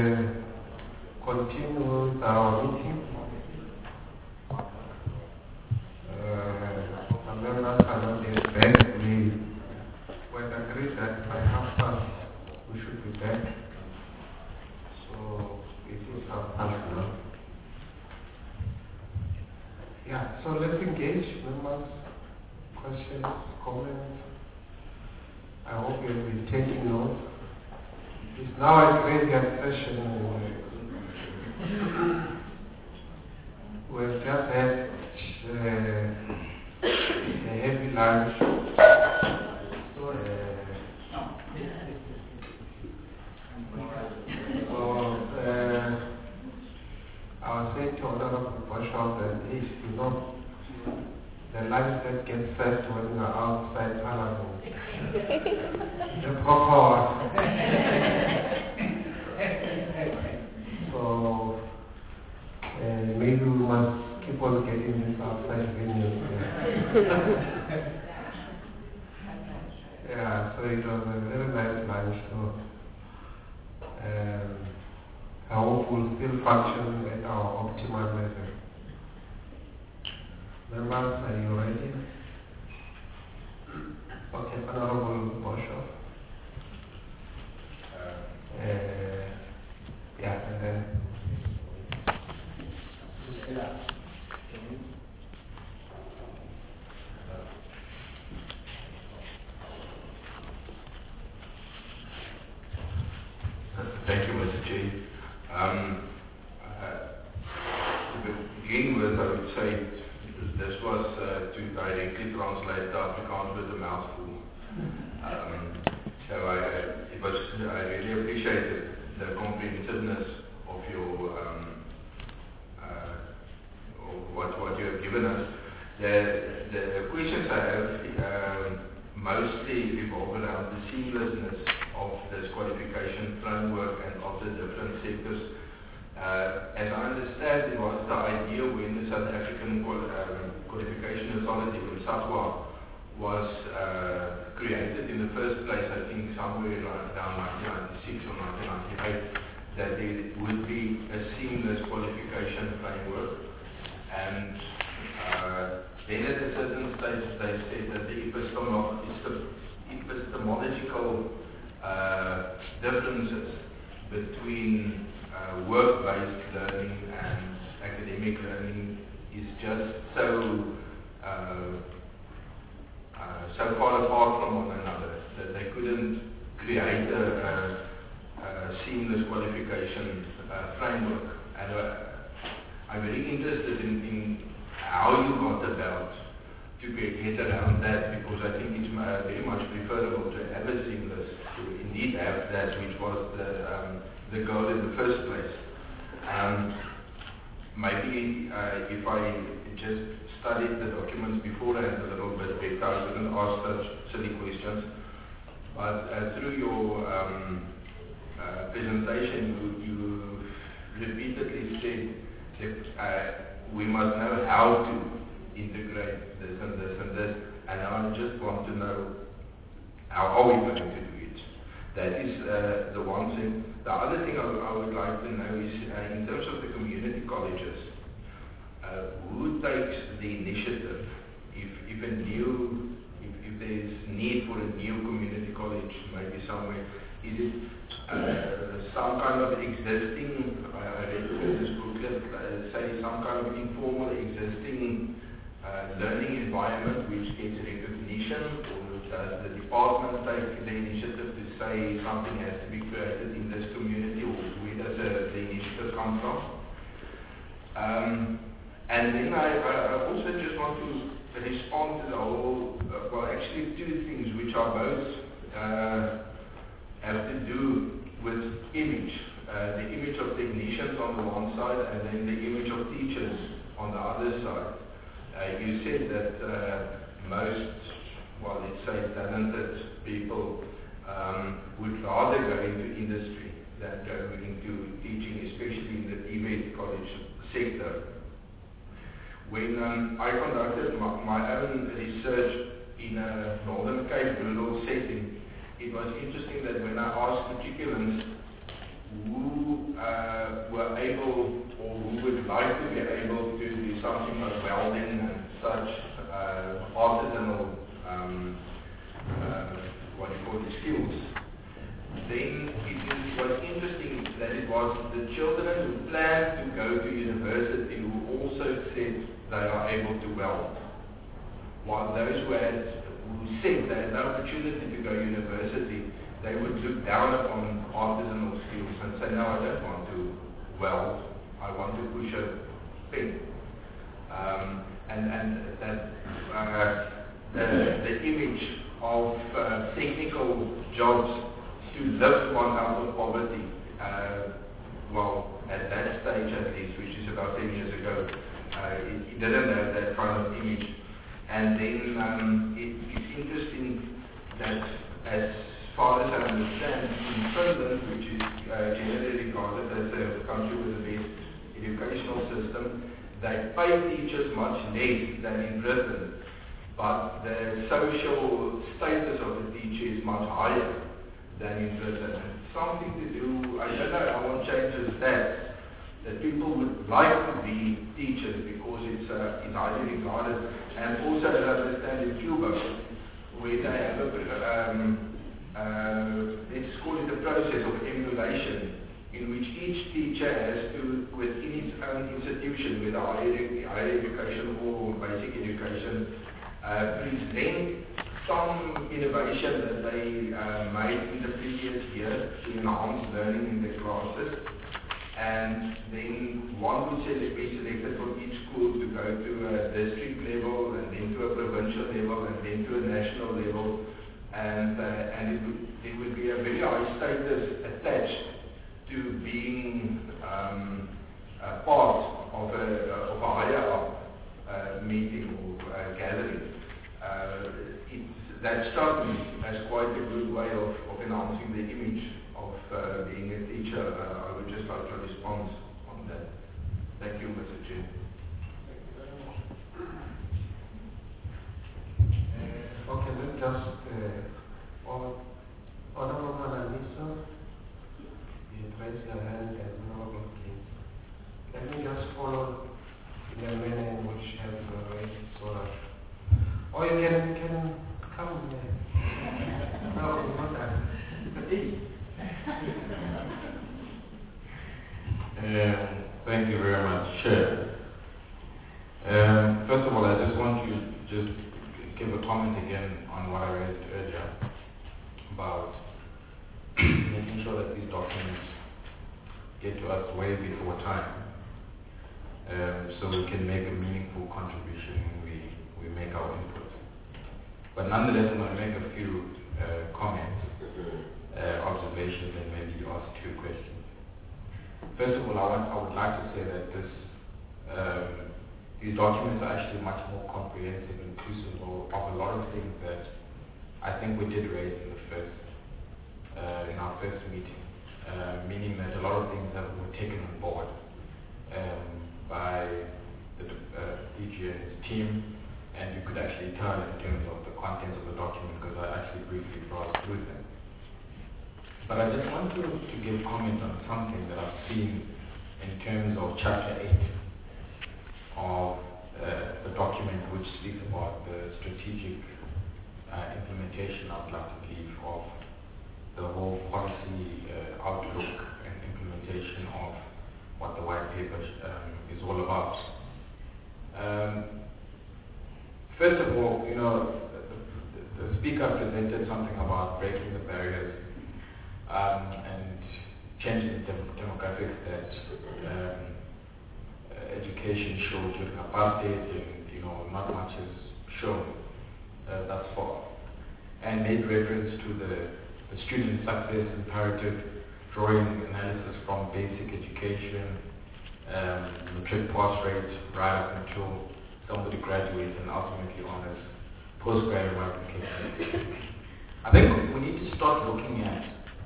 Continue our meeting. The members are not yet back. We were agreed that by 1:30 we should be back. So it is 1:30 now. Yeah, so let's engage members, questions, comments. I hope you have been taking notes. It's now a graveyard session. We've just had a heavy lunch. I was saying to Honorable Boshoff that if you know the lunch that gets served when you're outside Parliament, the proper one. So maybe we must keep on getting this outside venues. Yeah, so it was a very nice lunch. So I hope we'll still function at our optimal level. Members, are you ready? Okay, Honorable Boshoff. Yeah, and then. Thank you, Mr. Chair. To begin with, I would say this was to directly translate the Afrikaans with a mouthful. So I really appreciated the comprehensiveness of your what you have given us. The questions I have mostly revolve around the seamlessness of this qualification framework and of the different sectors. As I understand, it was the idea when the South African Qualification Authority, when SAQA, was created in the first place, I think somewhere around 1996 or 1998, that there would be a seamless qualification framework. And then at a certain stage they said that the epistemological differences between work-based learning and academic learning is just so far apart from one another that they couldn't create a seamless qualification framework. And I'm very interested in how you got about to get around that, because I think it's very much preferable to have a seamless, to indeed have that, which was the goal in the first place. Maybe if I just studied the documents beforehand a little bit better, I wouldn't ask such silly questions. But through your presentation, you repeatedly said that we must know how to integrate this and this and this, and I just want to know how are we going to do it. That is the one thing. The other thing I would like to know is in terms of the community colleges, who takes the initiative if there's need for a new community college maybe somewhere? Is it some kind of existing, I read this booklet, say some kind of informal existing learning environment which gets recognition, or does the department take the initiative to say something has to be created in this community, or where does the initiative come from? And then I also just want to respond to the whole, well actually two things which are both have to do with image. The image of technicians on the one side, and then the image of teachers on the other side. You said that most, well, let's say talented people would rather go into industry than go into teaching, especially in the TVET college sector. When I conducted my own research in a Northern Cape rural setting, it was interesting that when I asked matriculants who were able or who would like to be able to do something like welding and such artisanal what do you call it, skills. Then it was interesting that it was the children who planned to go to university who also said they are able to weld, while those who said they had no opportunity to go to university, they would look down upon artisanal skills and say, no, I don't want to weld, I want to push a pen. And that the image of technical jobs to lift one out of poverty, well, at that stage at least, which is about 10 years ago, it didn't have that kind of image. And then it's interesting that, as far as I understand, in Finland, which is generally regarded as a country with the best educational system, they pay teachers much less than in Britain, but the social status of the teacher is much higher than in Britain. It's something to do, I don't know how one changes that people would like to be teachers because it's highly regarded. And also, as I understand, in Cuba, where they have let's call it a process of emulation, in which each teacher has to, within its own institution, whether higher education or basic education, present some innovation that they made in the previous year to enhance learning in the classes. And then one would be selected from each school to go to a district level, and then to a provincial level, and then to a national level. And it would be a very high status attached to being a part of a higher up meeting or gathering. That struck me as quite a good way of enhancing the image of being a teacher. I would just like to respond on that. Thank you, Mr. Chair. Okay, let's just Honorable Mananiso, you raise your hand and no, please. Let me just follow in the manner in which you have raised so that. Or you can come here. No, not that. Thank you very much, Chair. First of all, I just want to just give a comment again on what I raised earlier about making sure that these documents get to us way before time, so we can make a meaningful contribution when we make our input. But nonetheless, I'm going to make a few comments, observations, and maybe ask two questions. First of all, I would like to say that these documents are actually much more comprehensive, inclusive of a lot of things that I think we did raise in our first meeting, meaning that a lot of things that were taken on board by the DG and his team, and you could actually tell in terms of the contents of the document because I actually briefly browsed through them. But I just want to give comment on something that I've seen in terms of Chapter 8 of the document, which speaks about the strategic implementation, I would like to believe, of the whole policy outlook and implementation of what the white paper is all about. First of all, the speaker presented something about breaking the barriers and changing the demographics that education showed during apartheid, and not much is shown thus far, and made reference to the student success imperative, drawing analysis from basic education, matric pass rate, right up until somebody graduates and ultimately honors postgraduate application. I think we need to start looking at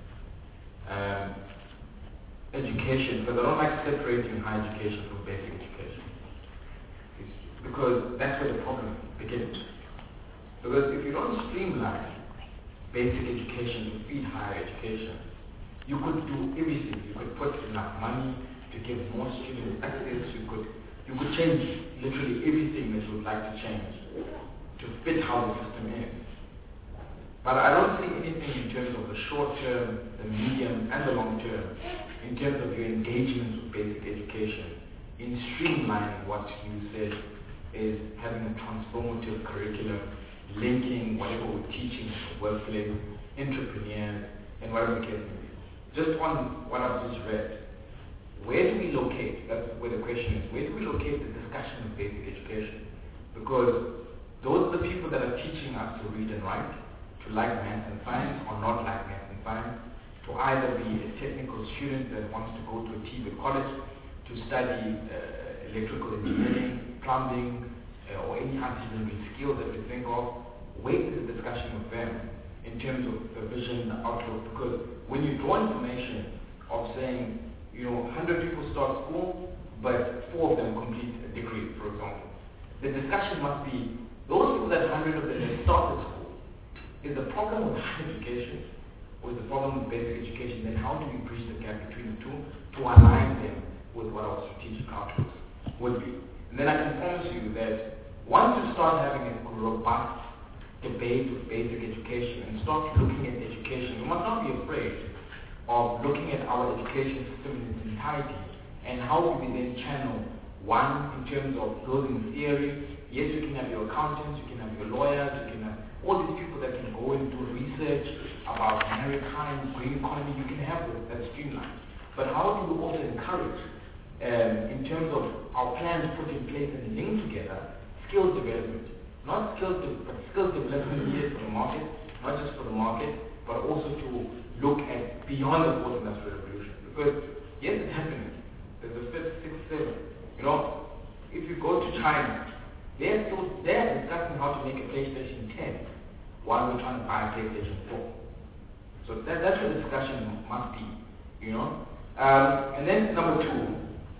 education, because I don't like separating higher education from basic education, because that's where the problem begins. Because if you don't streamline basic education to feed higher education, You could do everything. You could put enough money to give more students access. You could change literally everything that you would like to change to fit how the system is. But I don't see anything in terms of the short term, the medium, and the long term, in terms of your engagement with basic education, in streamlining what you said is having a transformative curriculum, linking whatever we're teaching to the workplace, entrepreneurs, and whatever the case may be. Just on what I've just read, where do we locate, that's where the question is, where do we locate the discussion of basic education? Because those are the people that are teaching us to read and write, to like math and science or not like math and science, to either be a technical student that wants to go to a TVET college to study electrical engineering, plumbing, or any artisanal skill that we think of. Where is the discussion with them in terms of the vision, the outlook? Because when you draw information of saying, 100 people start school, but 4 of them complete a degree, for example, the discussion must be, those people that 100 of them that started school, is the problem with higher education, or is the problem with basic education? Then how do we bridge the gap between the two to align them with what our strategic outlooks would be? And then I can promise you that once you start having a robust debate with basic education and start looking at education, you must not be afraid of looking at our education system in its entirety and how do we then channel one in terms of building theory. Yes, you can have your accountants, you can have your lawyers, you can have all these people that can go and do research about maritime, green economy. You can have that streamlined. But how do we also encourage, in terms of our plans put in place and link together, skills development? Not skills development here for the market, not just for the market, but also to look at beyond the fourth industrial revolution. Because yes, it's happening. There's a fifth, sixth, seventh. If you go to China, they're discussing how to make a PlayStation 10 while we're trying to buy a PlayStation 4. So that's what the discussion must be, And then number 2,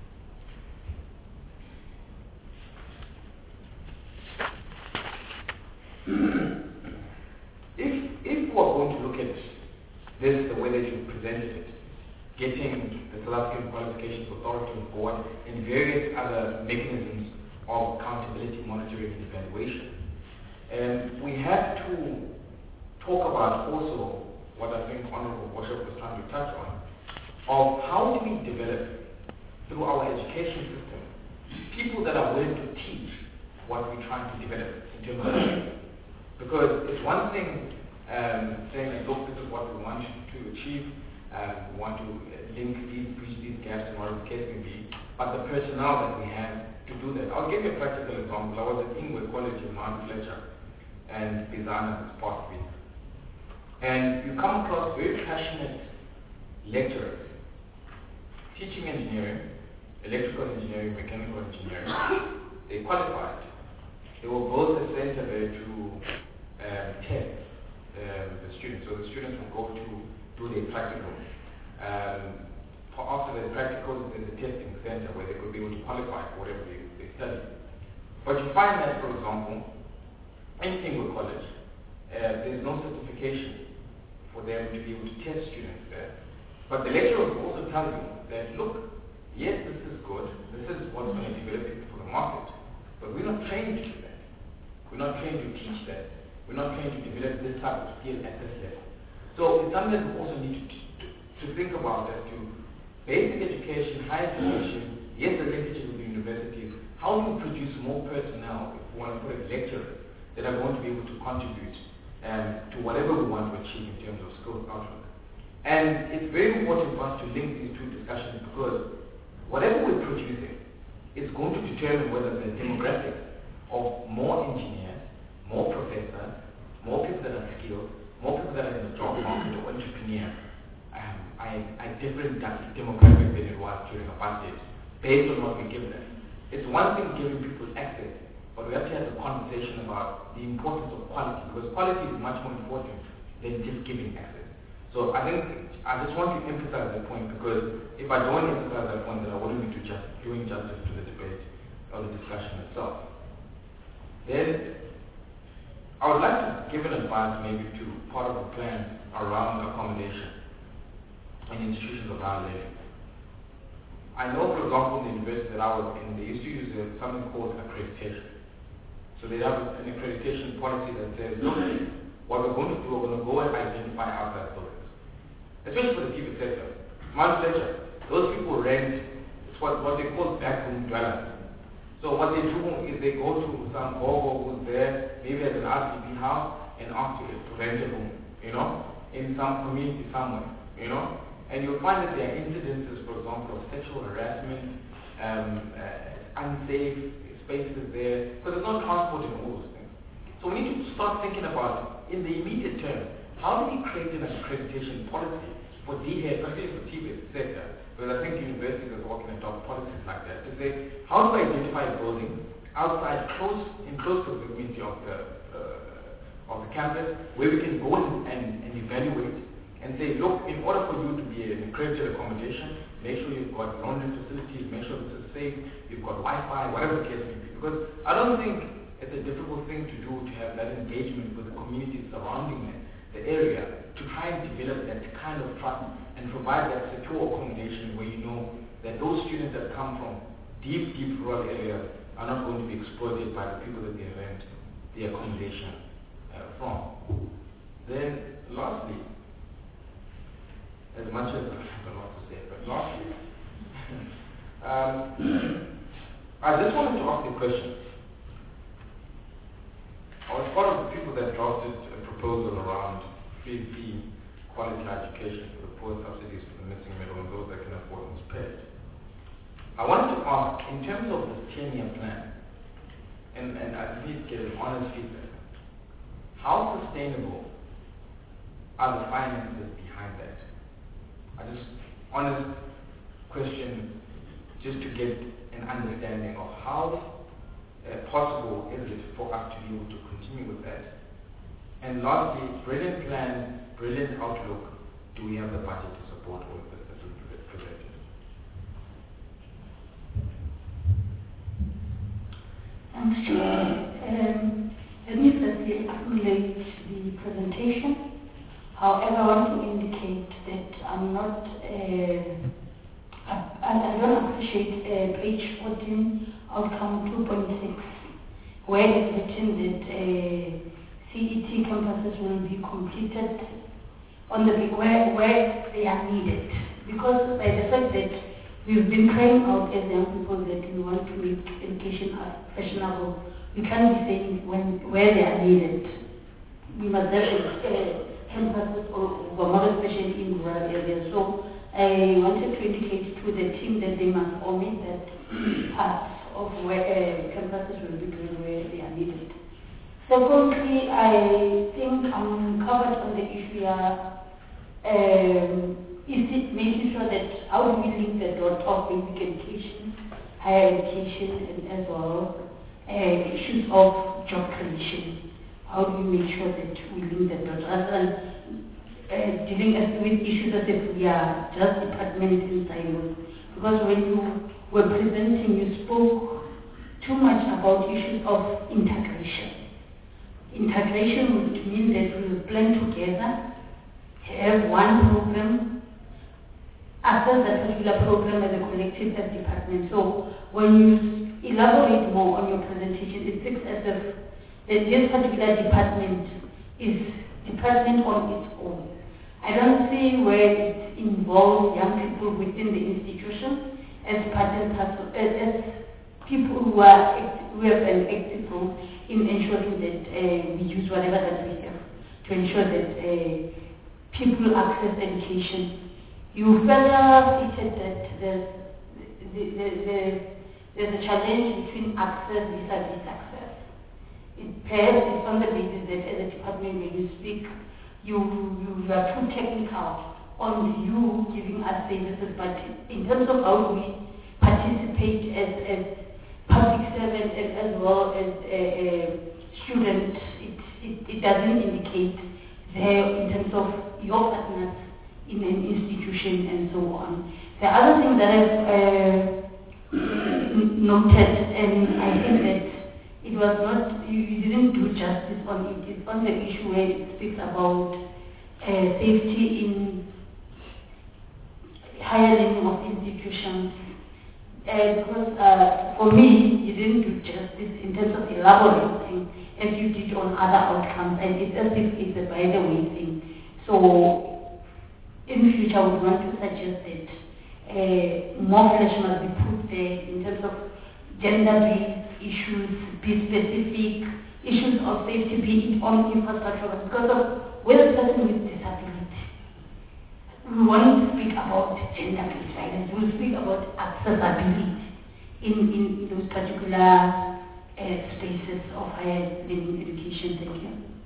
if we're going to look at this the way that you presented it, getting the South African Qualifications Authority on board and various other mechanisms of accountability, monitoring, and evaluation, we have to talk about also what I think Honorable Bishop was trying to touch on, of how do we develop through our education system people that are willing to teach what we're trying to develop in terms of because it's one thing saying that look, this is what we want to achieve, we want to bridge these gaps and whatever the case may be, but the personnel that we have to do that. I'll give you a practical example. I was at Ingwe College in Mount Fletcher, and Bizana is part of it. And you come across very passionate lecturers teaching engineering, electrical engineering, mechanical engineering. They qualified. They were both a center there to test the students. So the students will go to do their practicals. After their practicals, there's a testing center where they could be able to qualify for whatever they study. But you find that, for example, in Ingwe College, there's no certification for them to be able to test students there. But the lecturer will also tell you that, look, yes, this is good, this is what's going to develop it for the market, but we're not trained to do that. We're not trained to teach that. We're not trained to develop this type of skill at this level. So it's something that we also need to think about as to basic education, higher education, yes, the linkages with the universities. How do we produce more personnel, if we want to put it lecturers, that are going to be able to contribute to whatever we want to achieve in terms of skills outlook? And it's very important for us to link these two discussions because whatever we're producing is going to determine whether the demographics of more engineers, more professors, more people that are skilled, more people that are in the job market or entrepreneurs, a different demographic than it was during apartheid, based on what we give them. It's one thing giving people access, but we have to have a conversation about the importance of quality, because quality is much more important than just giving access. So I think I just want to emphasize that point, because if I don't emphasize that point, then I wouldn't be doing justice to the debate or the discussion itself. Then I would like to give an advice maybe to part of the plan around accommodation. in institutions of higher learning. I know, for example, in the university that I was in, they used to use something called accreditation. So they have an accreditation policy that says, look, what we're going to do, we're going to go and identify outside buildings, especially for the TV sector. Much better. Those people rent, it's what they call backroom dwellers. So what they do is they go to some gogo who's there, maybe at an RCB house, and ask to rent a room, in some community somewhere, And you'll find that there are incidences, for example, of sexual harassment, unsafe spaces there, because there's no transport and all those things. So we need to start thinking about, in the immediate term, how do we create an accreditation policy for DHET, especially for TVET sector? Because I think universities are all can adopt policies like that. To say, how do I identify a building outside, in close proximity of the campus, where we can go and evaluate and say, look, in order for you to be an accredited accommodation, make sure you've got laundry facilities, make sure this is safe, you've got Wi-Fi, whatever the case may be. Because I don't think it's a difficult thing to do to have that engagement with the community surrounding the area to try and develop that kind of trust and provide that secure accommodation where you know that those students that come from deep rural areas are not going to be exploited by the people that they rent the accommodation from. Then, lastly, as much as I have a lot to say, but lastly, I just wanted to ask a question. I was part of the people that drafted a proposal around free fee quality education for the poor, subsidies for the missing middle, and those that can afford and pay. I wanted to ask, in terms of this 10-year plan, and I need to get an honest feedback, how sustainable are the finances behind that? Honest question, just to get an understanding of how possible is it for us to be able to continue with that. And lastly, brilliant plan, brilliant outlook, do we have the budget to support all of this as we presented? Thanks, Chair. Let me firstly acknowledge the presentation. However, I want to indicate that I'm not, I don't appreciate page 14, outcome 2.6, where it's written that CET campuses will be completed on the where they are needed. Because by the fact that we've been crying out as young people that we want to make education fashionable, we can't be saying where they are needed. We must have campuses, or more especially in rural areas. So I wanted to indicate to the team that they must omit that part of where campuses will be doing where they are needed. Secondly, I think I'm covered on the issue is it making sure that how do we link the dot of basic education, higher education, and as well issues of job creation. How do we make sure that we link the dot rather than dealing with issues as if we are just department in silos? Because when you were presenting, you spoke too much about issues of integration. Integration would mean that we will plan together, have one program, assess that particular program as a collective, as department. So when you elaborate more on your presentation, it seems as if that this particular department is department on its own. I don't see where it involves young people within the institution as part and parcel, as people who have an active role in ensuring that we use whatever that we have to ensure that people access education. You further stated that there's a challenge between access vis-a-vis access. Perhaps it's on the basis that as a department when you speak, you are too technical on you giving us services, but in terms of how we participate as public servants as well as students, it doesn't indicate there in terms of your partners in an institution and so on. The other thing that I've noted, and I think that it was not, you didn't do justice on it. It's on the issue where it speaks about safety higher learning of institutions. Because for me, you didn't do justice in terms of elaborating as you did on other outcomes, and it's as if it's a by the way thing. So in future, I would want to suggest that more flesh must be put there in terms of gender-based issues, be specific, issues of safety, be it on infrastructure, because of with a person with disability. We want to speak about gender-based violence. We'll speak about accessibility in those particular spaces of higher learning education. Thank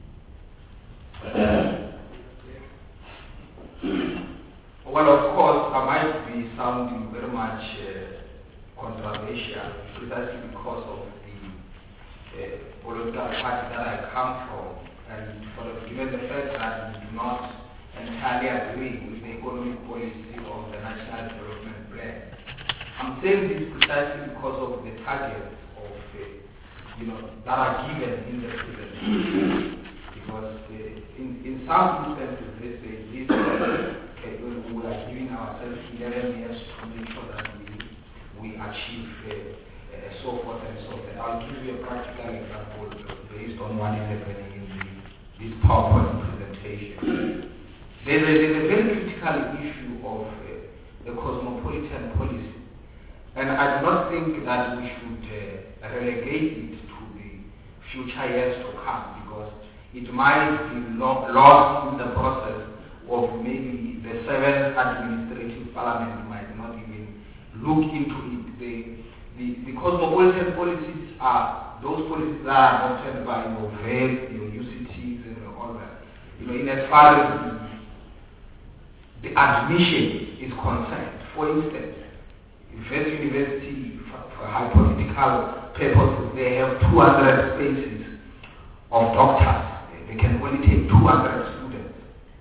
you. Well, of course, I might be sounding very much controversial precisely because of the political party that I come from, and given the fact that we do not entirely agree with the economic policy of the National Development Plan. I'm saying this precisely because of the targets of, that are given in the presentation. Because in some instances, they say this we are giving ourselves 11 years to make sure that we achieve so forth and so forth. I'll give you a practical example based on what is happening in this PowerPoint presentation. There's a very critical issue of the cosmopolitan policy, and I do not think that we should relegate it to the future years to come, because it might be lost in the process of maybe the 7th administrative parliament might not even look into it. The cosmopolitan policies are those policies that are adopted by your VET, your UCTs, and all that. In as far as the admission is concerned. For instance, West University, for hypothetical purposes, they have 200 spaces of doctors. They can only take 200 students.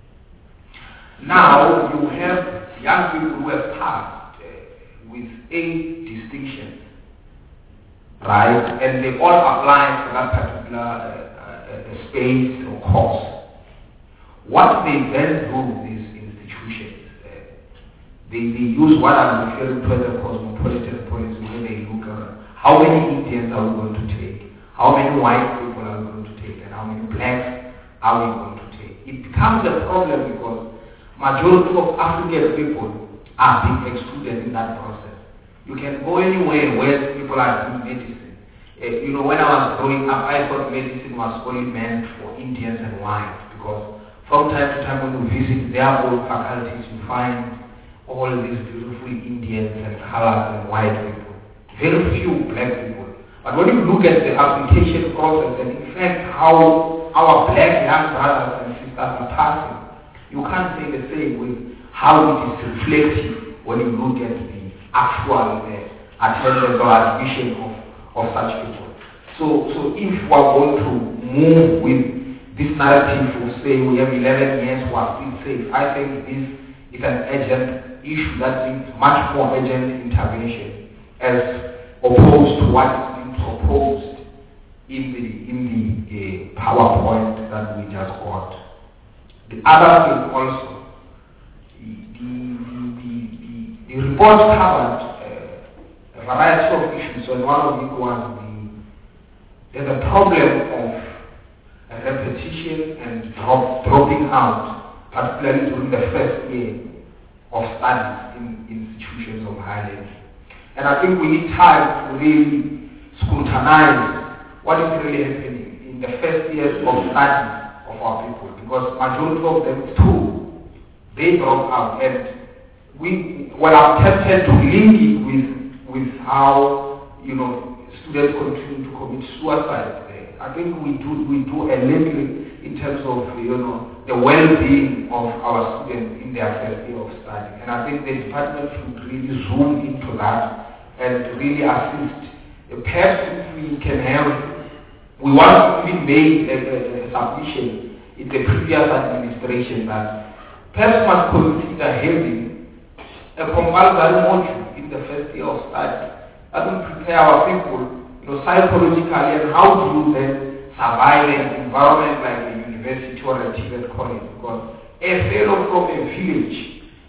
Now, you have young people who have passed with 8 distinctions, right? And they all apply for that particular space or course. What they then do is they use what I'm referring to as a cosmopolitan policy, where they look at how many Indians are we going to take, how many white people are we going to take, and how many blacks are we going to take. It becomes a problem because majority of African people are being excluded in that process. You can go anywhere where people are doing medicine. When I was growing up, I thought medicine was only meant for Indians and whites, because from time to time when you visit their own faculties, you find all these beautiful Indians and colors and white people. Very few black people. But when you look at the application process and in fact how our black young brothers and sisters are passing, you can't say the same with how it is reflective when you look at the actual attendance or admission of such people. So if we are going to move with this narrative of saying we have 11 years who are still safe, I think this is an urgent issue that needs much more urgent intervention as opposed to what is being proposed in the PowerPoint that we just got. The other thing also, the report covered a variety of issues, and one of it was there's a problem of repetition and dropping out, particularly during the first year of studies in institutions of higher learning. And I think we need time to really scrutinize what is really happening in the first years of studies of our people, because majority of them is true. They drop out, and I'm tempted to link it with how students continue to commit suicide. I think we do a link in terms of the well-being of our students in their first year of study. And I think the department should really zoom into that and really assist. Perhaps if we can we once even made a submission in the previous administration that perhaps must consider having a compulsory module in the first year of study that will prepare our people psychologically, and how do you then survive an environment like a university or a TVET college, because a fellow from a village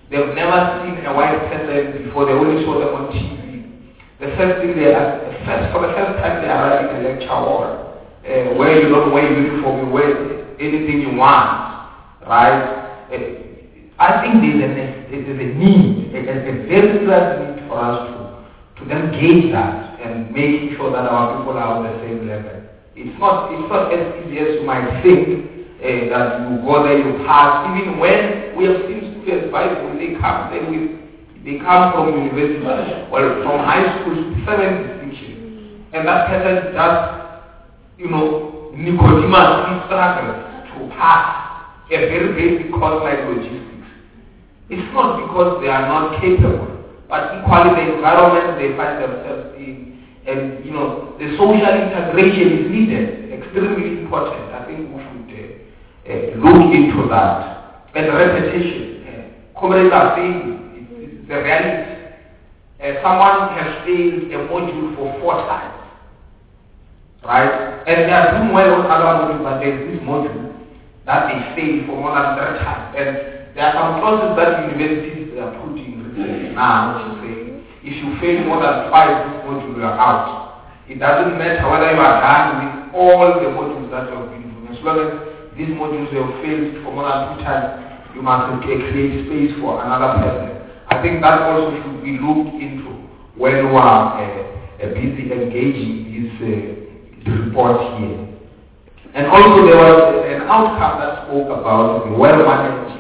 They've never seen a white person before. They only saw them on TV. The first thing for the first time they arrive in a lecture hall, where you don't wear uniform, you wear anything you want, right? I think there's a need, a very serious need for us to then gauge that and making sure that our people are on the same level. It's not as easy as you might think that you go there, you pass. Even when we have seen students, when they come from university, well, from high school to 7 distinction, and that person just, Nicodemus struggles to pass a very basic course like logistics. It's not because they are not capable, but equally the environment they find themselves in, and the social integration is needed, extremely important. I think we should look into that. And repetition, comrades are saying it's the reality. Someone has failed a module for 4 times, right? And they are doing well on other modules, but there's this module that they fail for more than 3 times. And there are some clauses that universities are putting recently now, which is saying, if you fail more than 5 this module, you are out. It doesn't matter whether you are done with all the modules that you have been doing. As long as these modules you have failed for more than 2 times, you must create space for another person. I think that also should be looked into when we are busy engaging this report here. And also there was an outcome that spoke about the well-managed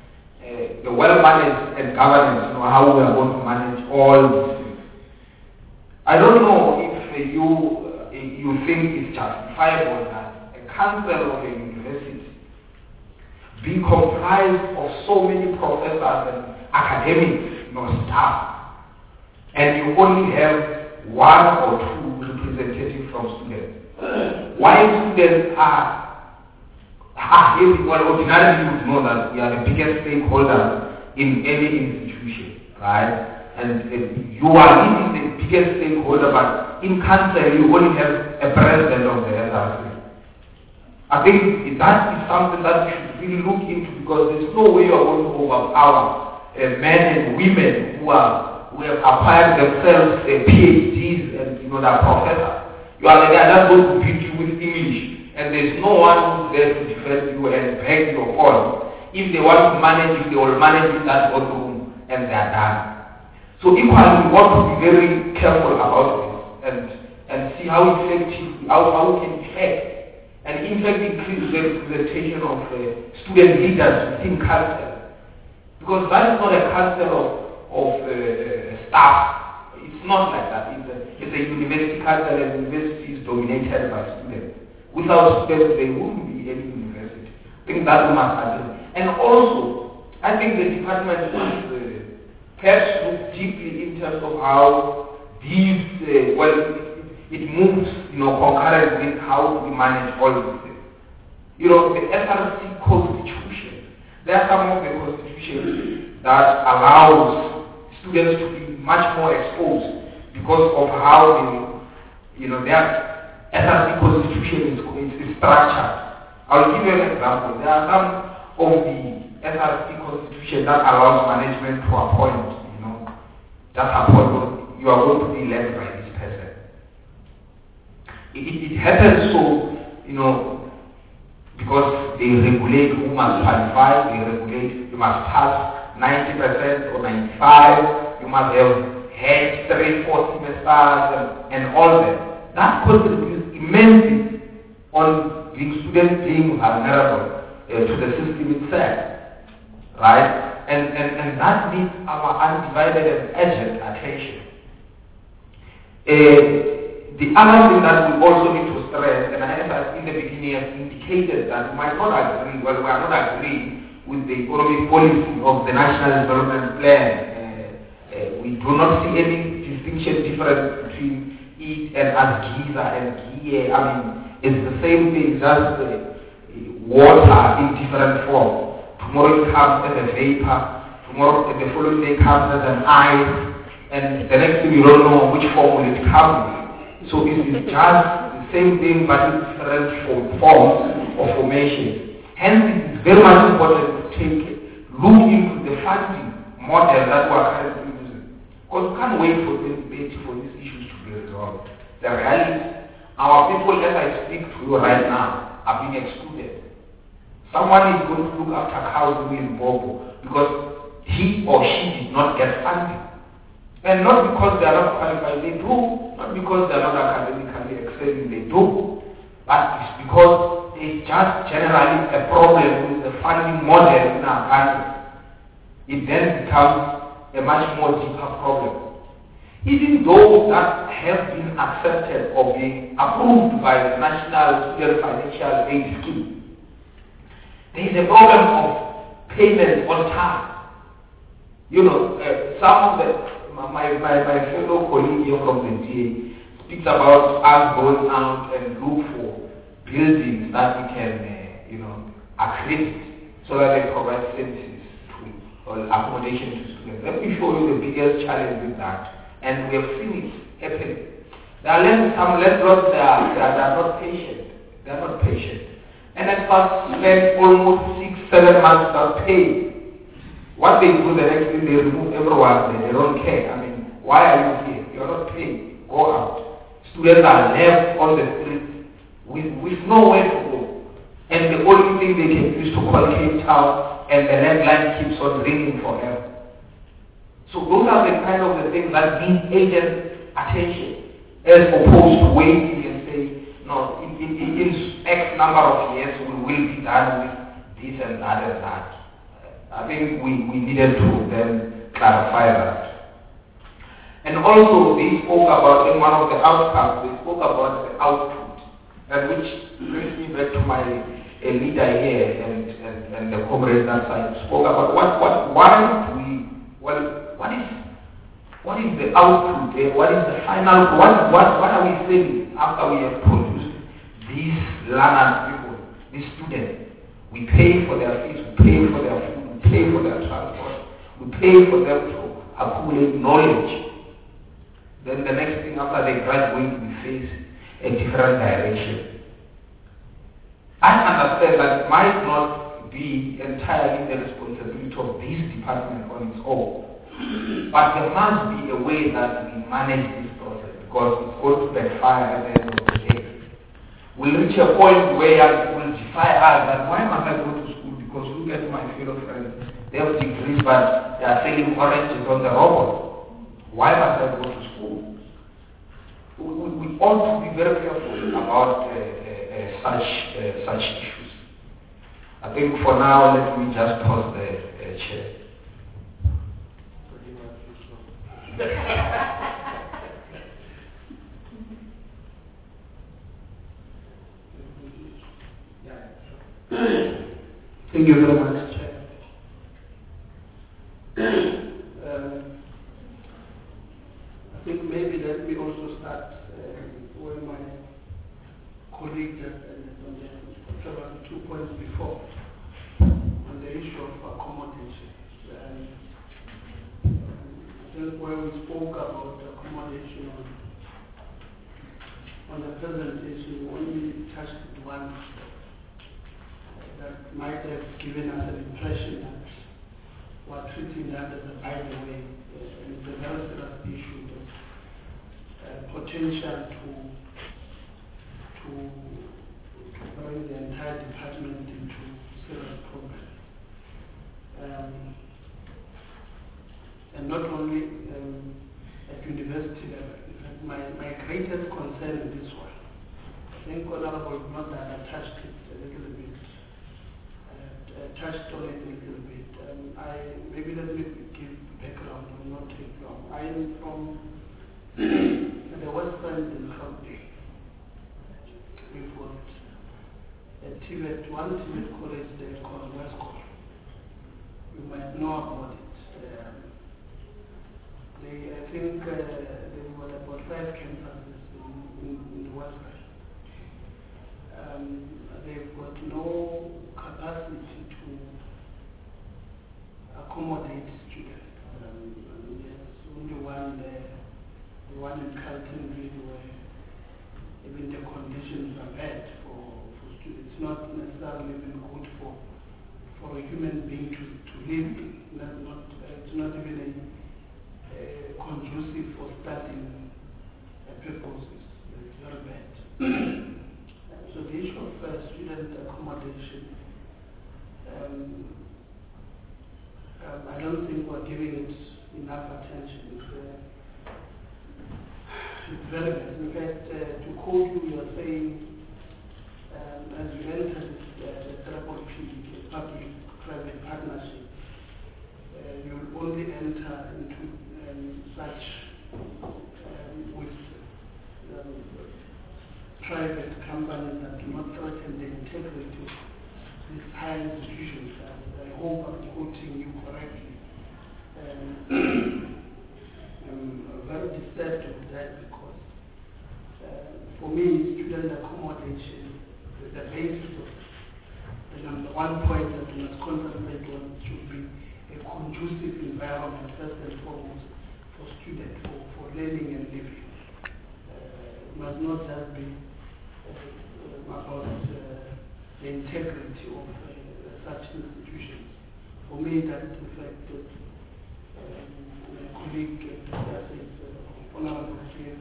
and governance, how we are going to manage all these things. I don't know if you think it's justifiable that a council of a university be comprised of so many professors and academics, staff, and you only have 1 or 2 representatives from students. Why students are ordinarily you would know that we are the biggest stakeholder in any institution, right? And you are leading the biggest stakeholder, but in council you only have a president of the SRC. I think that is something that we should really look into, because there's no way you are going to overpower men and women who have acquired themselves PhDs and they are professors. They are just going to beat you with English, and there's no one who's there to defend you and beg your cause. If they want to manage, if they will manage in that boardroom, and they are done. So equally, we want to be very careful about this and see how effective, how we can effect, and in fact increase the representation of student leaders within council. Because that is not a council of staff. It's not like that. It's a university council, and university is dominated by students. Without students, there wouldn't be any university. I think that we must address. And also, I think the department must perhaps look deeply in terms of how these, it moves, concurrent with how we manage all these things. The SRC constitution, there are some of the constitutions that allows students to be much more exposed because of how their SRC constitution is structured. I'll give you an example. There are some of the SRC constitution that allows management to appoint, you are going to be led by this person. It happens so, because they regulate who must qualify, they regulate, you must pass 90% or 95, you must have had 3-4 semesters and all that. That contributes immensely on the students being vulnerable to the system itself, right? And that needs our undivided and urgent attention. The other thing that we also need to stress, and as in the beginning have indicated that we might not agree, we are not agreeing with the economic policy of the National Development Plan. We do not see any distinction difference between it and Asgiza and GIE. It's the same thing, just water in different form. Tomorrow it comes as a vapor, the following day comes as an ice, and the next thing you don't know which form will it come in. So it is just the same thing but in different forms or formations. Hence it is very much important to look into the funding model that we are currently using. Because we can't wait for these issues to be resolved. The reality, our people, as I speak to you right now, are being excluded. Someone is going to look after cows in Bobo because he or she did not get funding. And not because they are not qualified, they do. Not because they are not academically excelling, they do. But it's because it's just generally a problem with the funding model in our country. It then becomes a much more deeper problem. Even those that have been accepted or being approved by the National Student Financial Aid Scheme, there is a problem of payment on time. You know, some of my fellow colleague here from the DA speaks about us going out and look for buildings that we can, accredit so that they provide services to or accommodation to students. Let me show you the biggest challenge with that, and we have seen it happening. Some landlords they are not patient. They are not patient, and at first spend almost 6-7 months without paying. What they do the next thing, they remove everyone. They don't care. I mean, why are you here? You are not paying. Go out. Students are left on the street with nowhere to go. And the only thing they can use to call Cape Town, and the landline keeps on ringing for them. So those are the kind of the things that need agent attention, as opposed to waiting and say, no, in X number of years we will be done with this and that and that. I think we needed to then clarify that. And also, they spoke about, in one of the outcomes, they spoke about the output, and which brings me back to my leader here and the comrades that side spoke about what is the output, what is the final, what are we saying after we have produced these learners people, these students. We pay for their fees, we pay for their food, we pay for their transport, we pay for them to accumulate knowledge. Then the next thing after they graduate, we face a different direction. I understand that it might not be entirely the responsibility of this department on its own, but there must be a way that we manage this process, because it's going to backfire at the end of the day. We'll reach a point where it will defy us that why must I go to school? Because look at my fellow friends. They have degrees, but they are selling oranges on the robot. Why must I go to school? We ought to be very careful about such issues. I think for now, let me just pause the chair. Thank you very much, Chair. I think maybe let me also start where my colleague just ended on the 2 points before on the issue of accommodation. I think where we spoke about accommodation on the presentation, we only touched one that might have given us an impression that we're treating that as a by the way, and it's a very serious issue that potential to bring the entire department into serious problem. And not only at university level. In fact, my greatest concern in this one, I think Honorable Mother touched it a little bit. Touched on it a little bit. Maybe let me give background, will not take long. I am from the West End in Gauteng. We've got one Tibet college there called Westcott. You might know about it. I think there were about 5 campuses in the West End. They've got no capacity to accommodate students. There's only one there, the one in Carlton really, where even the conditions are bad for students. It's not necessarily even good for a human being to live in. It's not even conducive for studying purposes. It's very bad. So the issue of student accommodation, I don't think we're giving it enough attention. It's very bad. In fact, to quote you are saying, as you enter the triple P, public-private partnership, you will only enter into such with private companies that do not threaten the integrity of these higher institutions. I hope I'm quoting you correctly. I'm very disturbed with that because for me, student accommodation is the basis of the number one point that we must concentrate on. Should be a conducive environment, first and foremost, for students, for learning and living. It must not just be about the integrity of such institutions. For me, that is the fact that my colleague, Honorable James,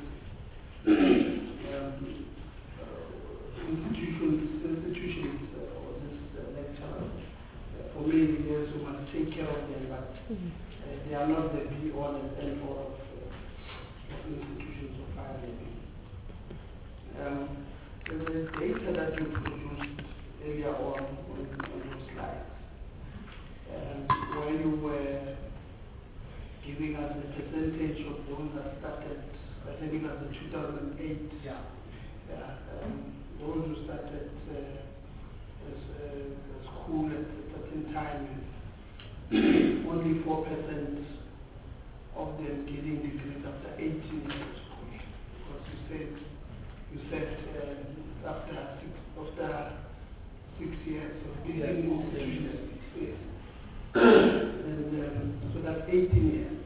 institutions or this lecturer, for me, yes, we must take care of them, but they are not the be-all and end-all of institutions of higher learning. The data that you produced earlier on your slides, where you were giving us the percentage of those that started, I think it was the 2008. Those who started school at a certain time, only 4% of them getting degrees after 18 years of school. Because you said after 6 years of being in institutions, 6 years. And so that's 18 years.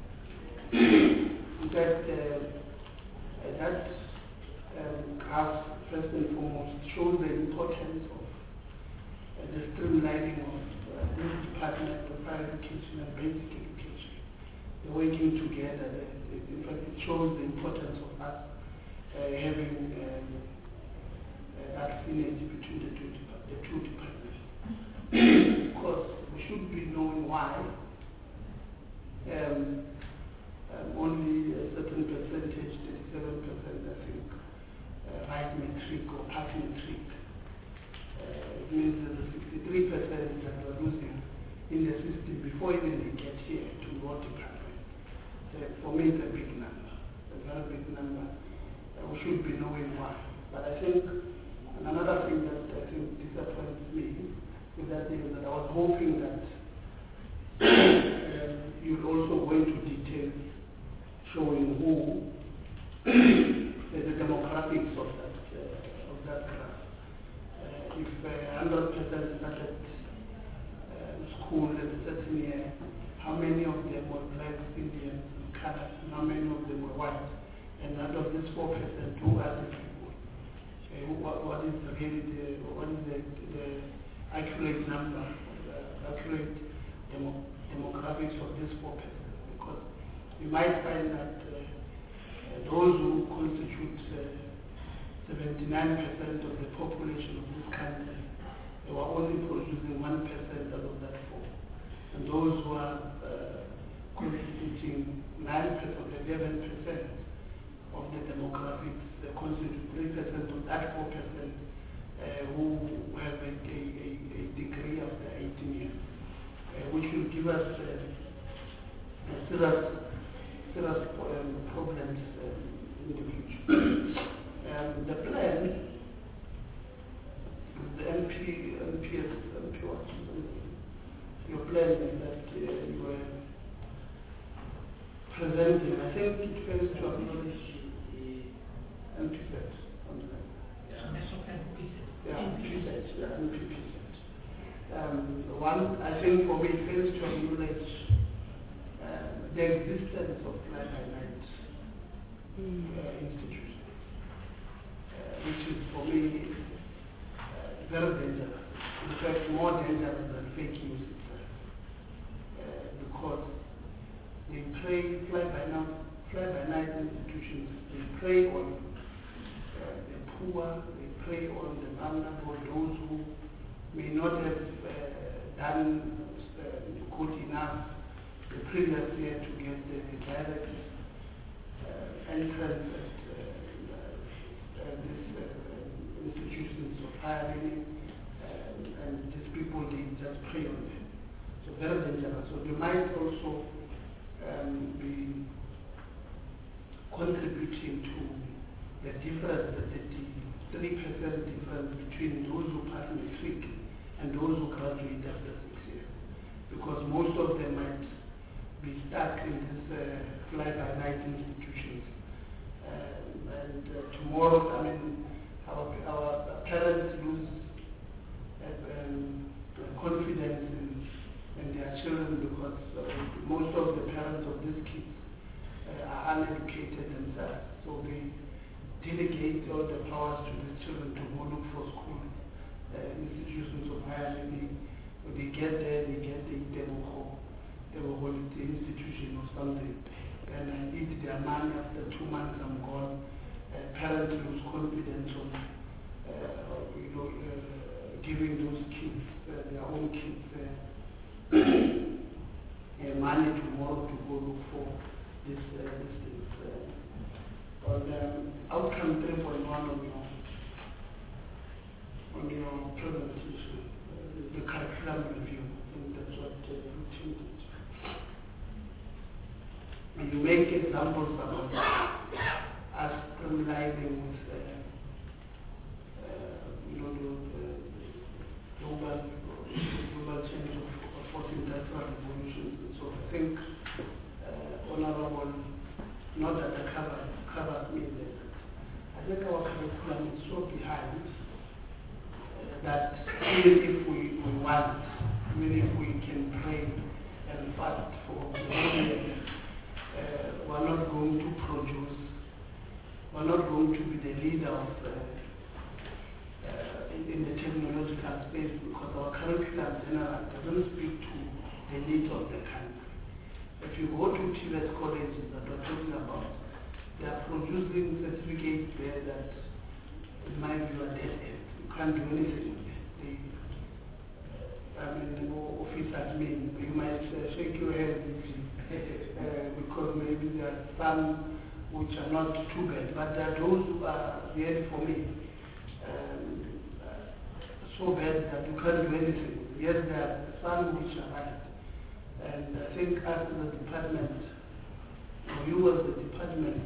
In fact, that graph, first and foremost, shows the importance of the streamlining of this department of higher education and basic education. The working together, in fact, it shows the importance of us having that synergy between the two departments. Because we should be knowing why only a certain percentage, 37%, I think, write matric or pass matric. It means that the 63% that we're losing in the system before even they get here to your department. For me, it's a big number, a very big number. We should be knowing why. But I think another thing that I think disappoints me with that is that I was hoping that you'd also go into detail showing who the demographics of that graph. If 100% started school at a certain year, how many of them were blacks, Indians, and colors, and how many of them were white? And out of this 4%, who are the people? What is really the accurate number, the accurate demographics of this 4%? Because you might find that those who constitute 79% of the population of this country, they were only producing 1% out of that 4. And those who are constituting 9% or 11% of the demographics, they constitute 3% of that 4% who have a degree after 18 years, which will give us serious problems in the future. The plan, the NPS, your plan is that you were presenting, I think it fails to acknowledge the NPSET. One, I think for me, it fails to acknowledge the existence of fly-by-night institutions, which is for me very dangerous. In fact, more dangerous than fake news itself, because prey, fly-by-night institutions. They prey on the poor, they prey on the vulnerable, those who may not have done good enough the previous year to get the direct entrance at these institutions of higher learning, and these people, they just prey on them. So very dangerous. So they might also be contributing to the difference, the 33% difference between those who pass matric and those who graduate after 6 years. Because most of them might be stuck in these fly-by-night institutions. And tomorrow, I mean, our parents lose confidence in their children because most of the parents of these kids are uneducated themselves. So they delegate all the powers to these children to go look for school, institutions of higher learning. When they get there, they get the institution or something. And I eat their money. After 2 months, I'm gone. Parents lose confidence on giving those kids, their own kids, money tomorrow to go look for these things. On outcome 3.1 on your presentation, the curriculum review, I think that's what you did. And you make examples about us criminalizing with global change of post-industrial revolutions. And so I think, Honorable, not that the covers me there, I think our curriculum is so behind that even if we want, even if we can pray and fast for the whole year, we're not going to produce, we're not going to be the leader of in the technological space, because our curriculum generally doesn't speak to the needs of the country. If you go to TVET colleges that we're talking about, they are producing certificates there that, in my view, are dead end. You can't do anything with it. The office admin, you might shake your head because maybe there are some which are not too bad, but there are those who are really, for me, so bad that you can't do anything. Yes, there are some which are right. And I think as the department, or you as the department,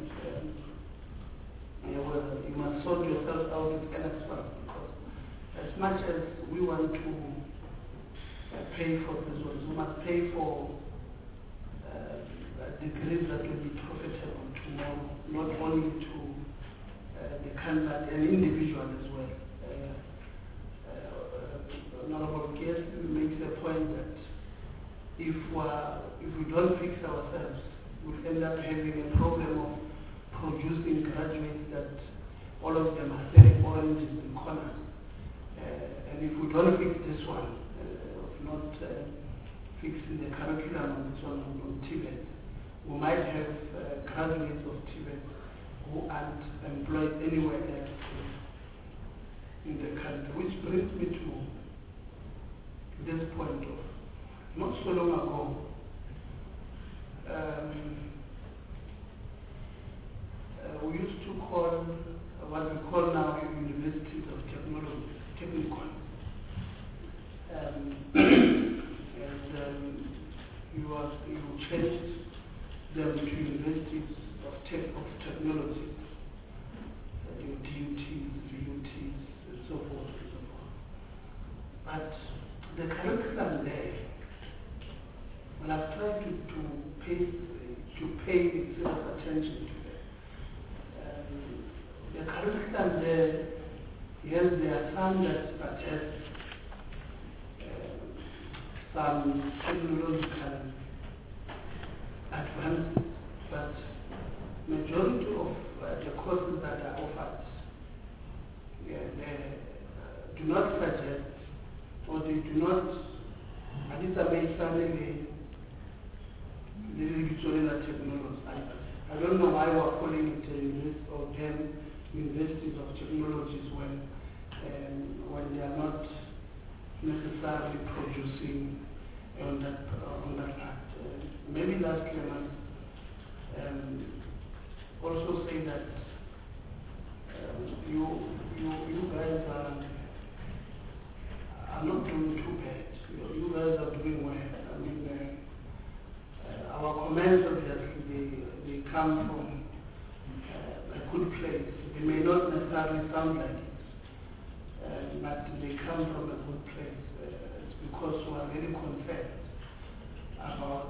you must sort yourself out with NSFAS, because as much as we want to pay for this one, we must pay for degrees that will be profitable tomorrow, not only to the country, but an individual as well. Honorable Guest makes a point that if we don't fix ourselves, we'll end up having a problem of producing graduates that all of them are selling oranges in corners. And if we don't fix this one, of not fixing the curriculum on this one on TVET, we might have graduates of TVET who aren't employed anywhere else in the country, which brings me to this point of not so long ago, we used to call what we call now universities of technology, technical. You changed them to universities of technology, your DUTs, VUTs, and so forth and so forth. But the curriculum there, well, I've tried to pay serious attention to that. The curriculum there, yes, there are some that suggest some technological advances, but majority of the courses that are offered, they do not suggest, or they do not, at least I may family, I don't know why we're calling it universities of technologies when they are not necessarily producing on that part. Maybe lastly, I must also say that you guys are not doing too bad. You guys are doing well. I mean, our comments obviously they come from a good place. They may not necessarily sound like it, but they come from a good place. It's because we are very concerned about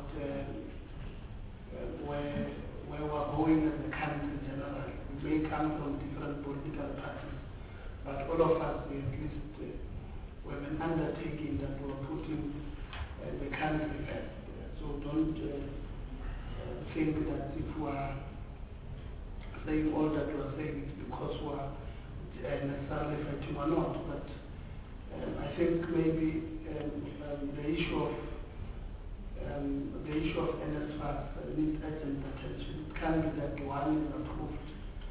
where we're going as a country generally. We may come from different political parties, but all of us, we at least we have an undertaking that we're putting the country first. So don't think that if we are saying all that we're saying is because we are necessarily fighting or not. But I think maybe the issue of NSFAS needs urgent attention. It can be that one is approved.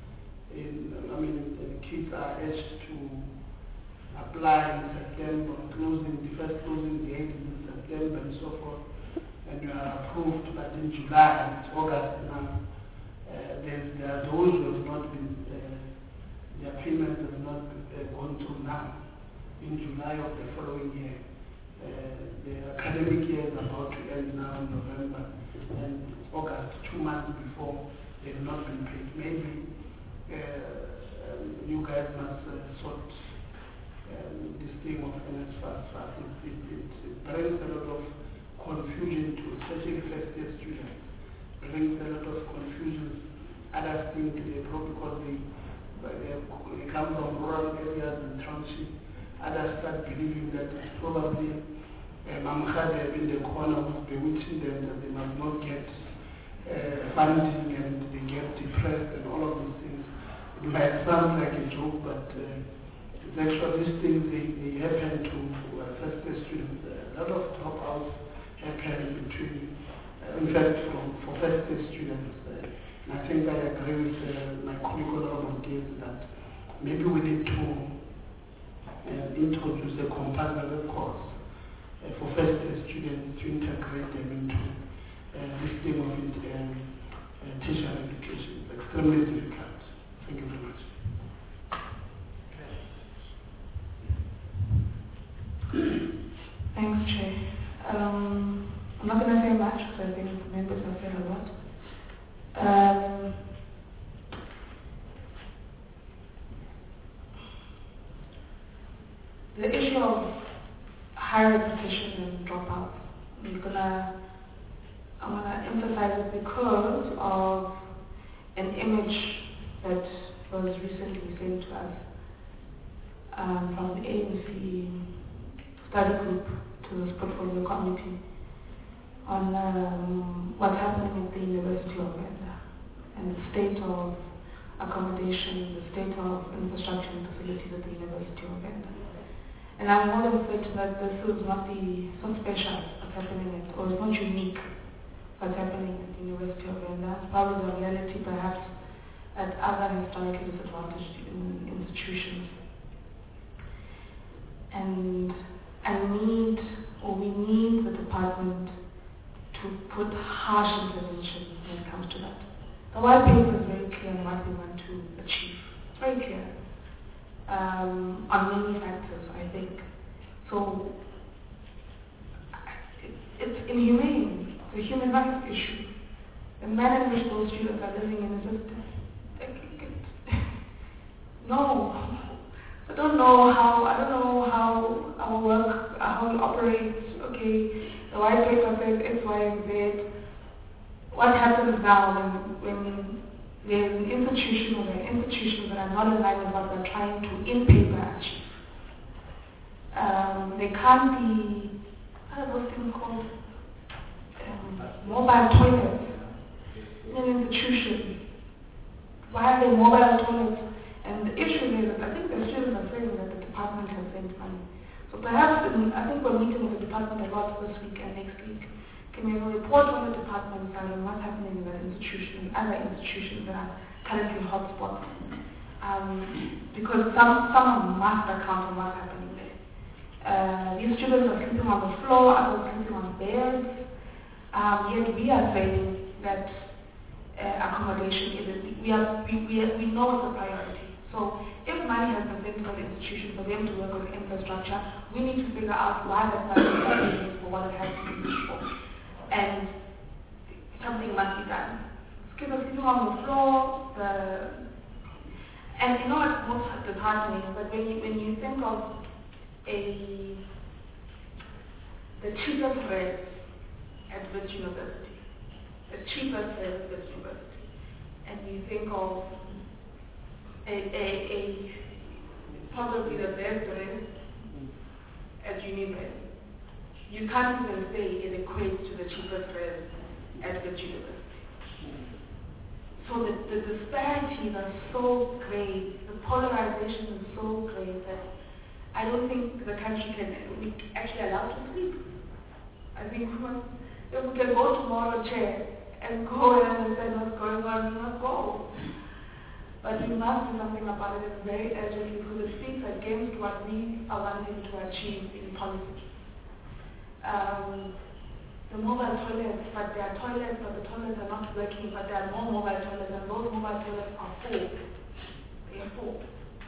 Kids are urged to apply in September, the first closing date is in September and so forth, and you are approved, but in July, it's August now. There are those who have not been, their payments have not gone through now. In July of the following year, the academic year is about to end now in November, and August, 2 months before, they have not been paid. Maybe you guys must sort this thing of NSFAS. It brings a lot of confusion to especially first-year students. Brings a lot of confusion. Others think they probably because they come from rural areas and township. Others start believing that it's probably Mamkhade in the corner who's bewitching them, that they must not get funding and they get depressed and all of these things. It might sound like a joke, but it's actually these things they happen to first-year students. A lot of dropouts happen between, in fact, for first-year students. And I think I agree with my colleague Honorable Gates that maybe we need to introduce a compulsory course for first-year students to integrate them into this thing of tertiary education. It's extremely difficult. Thank you very much. Thanks, Chair. I'm not going to say much because I think the members have said a lot. The issue of higher repetition and dropouts, I want to emphasize it because of an image that was recently sent to us from the ANC study group to this portfolio committee on what's happening at the University of Venda and the state of accommodation, the state of infrastructure and facilities at the University of Venda. And I'm more than certain that this is not so special what's happening or it's not unique what's happening at the University of Venda. It's probably the reality perhaps at other historically disadvantaged institutions. And we need the department to put harsh intervention when it comes to that. The white paper is very clear on what we want to achieve. It's very clear on many factors, I think. So it's inhumane. It's a human rights issue. The manner in which those students are living in is just no. I don't know how our work, how we operate. Okay, the white paper says X, Y, and Z. What happens now when there's an institution or there are institutions that are not in line with what we're trying to in paper achieve? They can't be, what are those things called? Mobile toilets in an institution. Why are they mobile toilets? And the issue is that I think the students are saying that the department has sent money. So perhaps, I think we're meeting with the department a lot this week and next week. Can we have a report on the department side on what's happening in that institution, other institutions that are currently hotspots? Because some must account on what's happening there. These students are sleeping on the floor, others sleeping on beds. Yet we are saying that accommodation we know it's a priority. So if money has been given for the institution for them to work on the infrastructure, we need to figure out why that money is not being used for what it has to be used for. And something must be done. Kids are sleeping on the floor, and you know it's most disheartening, but when you think of the cheapest rates at Wits University, and you think of probably the best rate at Unimed, you can't even say it equates to the cheapest rate at Wits University. So the disparities are so great, the polarization is so great that I don't think the country can be actually allowed to sleep. I think if we can go tomorrow, Chair, and go and understand what's going on, we must go. But we must do something about it very urgently because it speaks against what we are wanting to achieve in policy. The mobile toilets, but there are toilets, but the toilets are not working, but there are more mobile toilets, and those mobile toilets are full. They are full.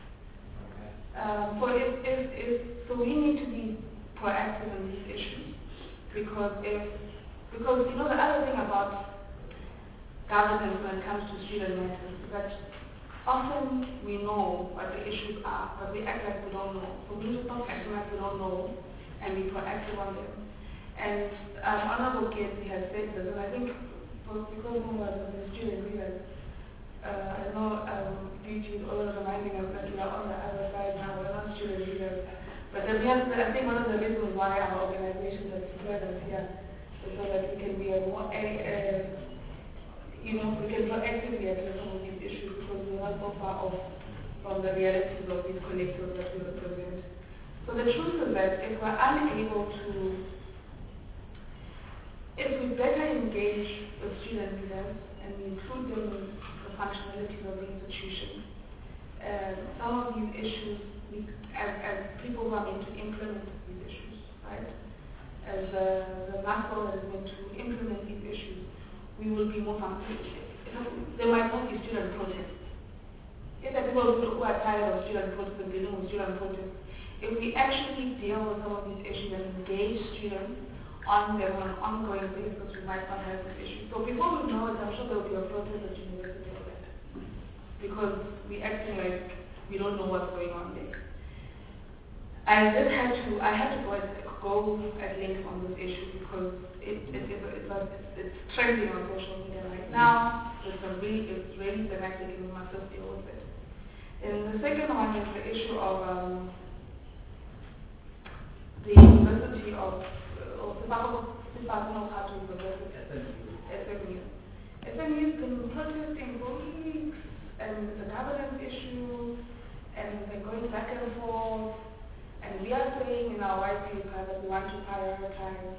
So we need to be proactive in these issues, because you know the other thing about governance when it comes to student matters is that often we know what the issues are, but we act like we don't know. So we need to stop acting like we don't know and be proactive on them. And Honorable Kesi has said this, and I think because we were the student leaders, I know DG is always reminding us that we are on the other side now, we're not student leaders. But I think one of the reasons why our organization has spread us here is so that we can be we can proactively address some of these issues because we're not so far off from the realities of these collectives that we represent. So the truth is that if we're unable to if we better engage with student leaders and we include them in the functionalities of the institution, some of these issues, as people who are meant to implement these issues, right? As the muscle that is meant to implement these issues, we will be more functional. There might not be student protests. If there are people who are tired of student protests and dealing with student protests, if we actually deal with some of these issues and engage students on them on an ongoing basis, we might not have this issue. So before we know it, I'm sure there will be a protest at university of that. Because we're acting like we don't know what's going on there. I had to go at length on this issue because it's trending on social media right now. It's really dramatic and we must just deal with it. And the second one is the issue of the University of SMU has been protesting for weeks, and it's a governance issue, and they're going back and forth, and we are saying in our white paper that we want to prioritize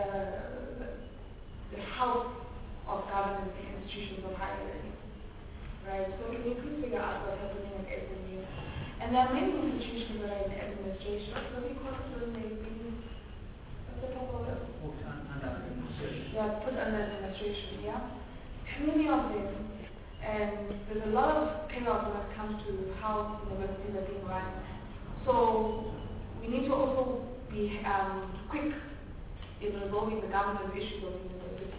the health of governance in institutions of higher learning. Right? So can you please figure out what's happening at SMU? And there are many institutions that are in administration. What do you call it? Yeah, put under administration, yeah? Many of them, and there's a lot of chaos when it comes to how universities are being run. So we need to also be quick in resolving the governance issues of universities.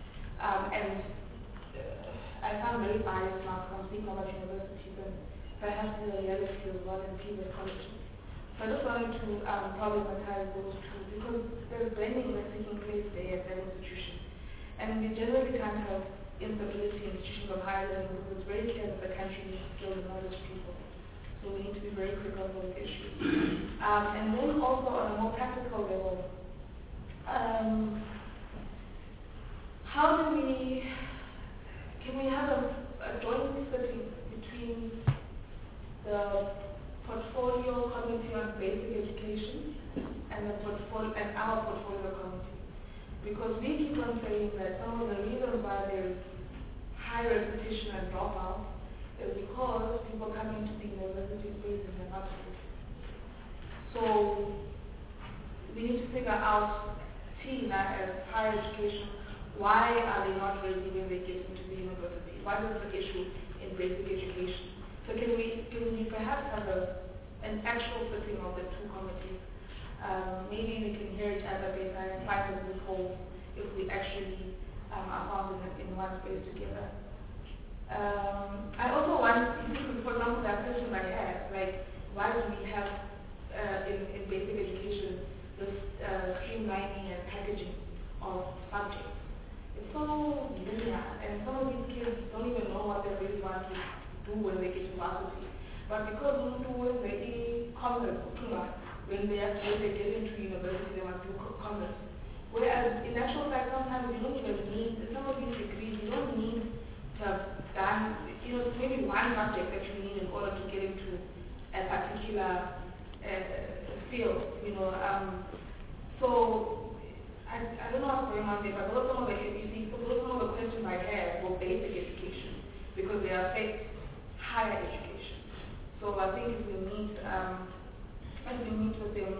I sound very biased now because I'm speaking about universities and perhaps the reality as well in previous colleges. So I just wanted to problematize those two because there's blending that's taking place there at that institution. And we generally can't have instability in institutions of higher learning because it's very clear that the country needs skilled and knowledge people. So we need to be very quick on those issues. And then also on a more practical level, can we have a joint sitting between the portfolio committee on basic education and our portfolio committee? Because we keep on saying that some of the reasons why there's high repetition and dropout is because people coming to the university spaces are not safe. So we need to figure out, TINA as higher education, why are they not ready when they get into the university? What is the issue in basic education? So can we perhaps have an actual sitting of the two committees? Maybe we can hear each other better and find a loophole if we actually are found in one space together. I also want, for example, that question I had, like, why do we have in basic education this streamlining and packaging of subjects? It's so linear, and some of these kids don't even know what they really want to do when they get to varsity. But because when they do commerce, when they get into university, they must do commerce. Whereas in actual fact, sometimes you don't even need, some of these degrees, you don't need to have done, maybe one subject that you need in order to get into a particular field, So I don't know what's going on there, but those are some of the questions I have for basic education, because they affect higher education. So I think if we meet with them,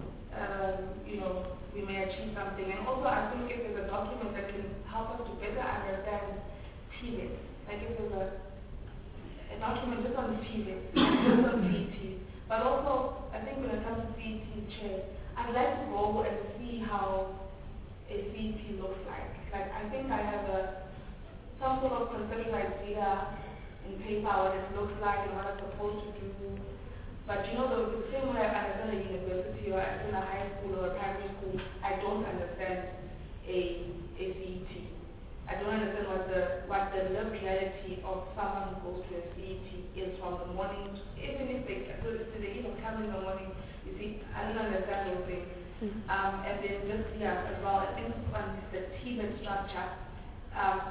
we may achieve something. And also I think if there's a document that can help us to better understand TVET, like if there's a document just on TVET, just on CET, but also I think when it comes to CET chair, I'd like to go and see how a CET looks like. Like I think I have some sort of conceptual idea in paper what it looks like and what I'm supposed to do. But the same way I understand a university or I understand a high school or a primary school, I don't understand a CET. I don't understand what the lived reality of someone who goes to a CET is from the morning, even if they even come in the morning. You see, I don't understand those things. And then just as well, I think on the TVET structure, how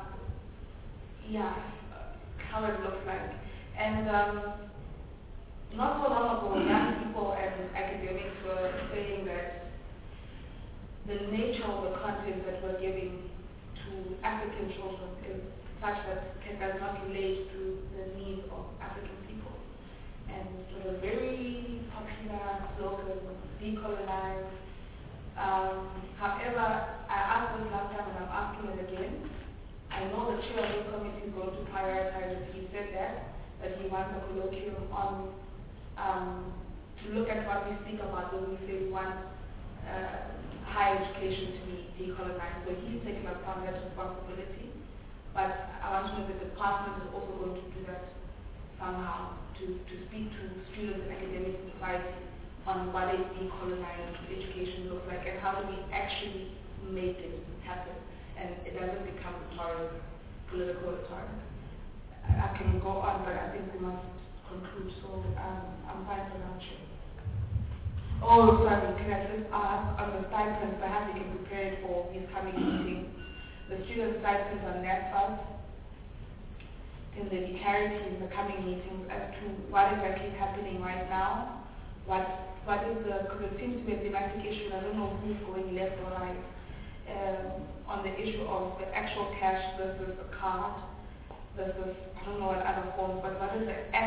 it looks like. And not so long ago, young people and academics were saying that the nature of the content that we're giving to African children is such that it does not relate to the needs of African people. And so the very popular slogan, decolonize. However, I asked this last time and I'm asking it again. I know the chair of this committee is going to prioritize it. He said that he wants a colloquium on to look at what we speak about when we say we want higher education to be decolonized. So he's taking upon that responsibility. But I want to know that the department is also going to do that somehow, to speak to students and academic society on what a decolonized education looks like and how do we actually make it happen. And it doesn't become rhetoric, political rhetoric. I can go on, but I think we must conclude, so I'm fine for now, Chair. Oh, sorry, can I just ask on the stipends, perhaps we can prepare it for this coming meeting. The student stipends on NSFAS, can there be clarity in the coming meetings as to what exactly is happening right now? What is because it seems to be a thematic issue, I don't know who's going left or right, on the issue of the actual cash versus the card, versus, I don't know what other forms, but where's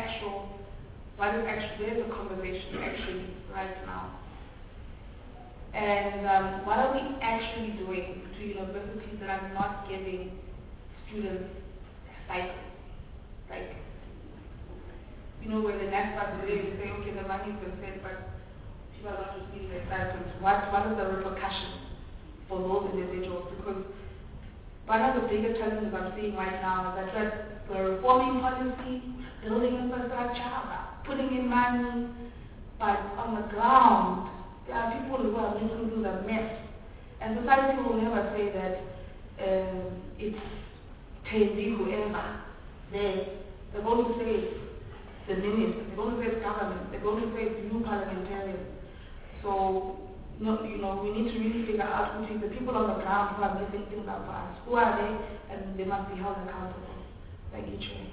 the conversation actually right now? And what are we actually doing to universities that are not giving students stipends? Like, where the next part of the day we say, okay, the money's been spent, but people are not receiving their stipends. What are the repercussions for those individuals? Because one of the biggest challenges I'm seeing right now is that we're reforming policy, building infrastructure, putting in money, but on the ground, there are people who are making through the mess. And society will never say that it's Tendi whoever. They're going to say the minister, they're going to say government, they're going to say new parliamentarians. So, we need to really figure out who is the people on the ground who are messing things up for us. Who are they? And they must be held accountable. Thank you, Chair.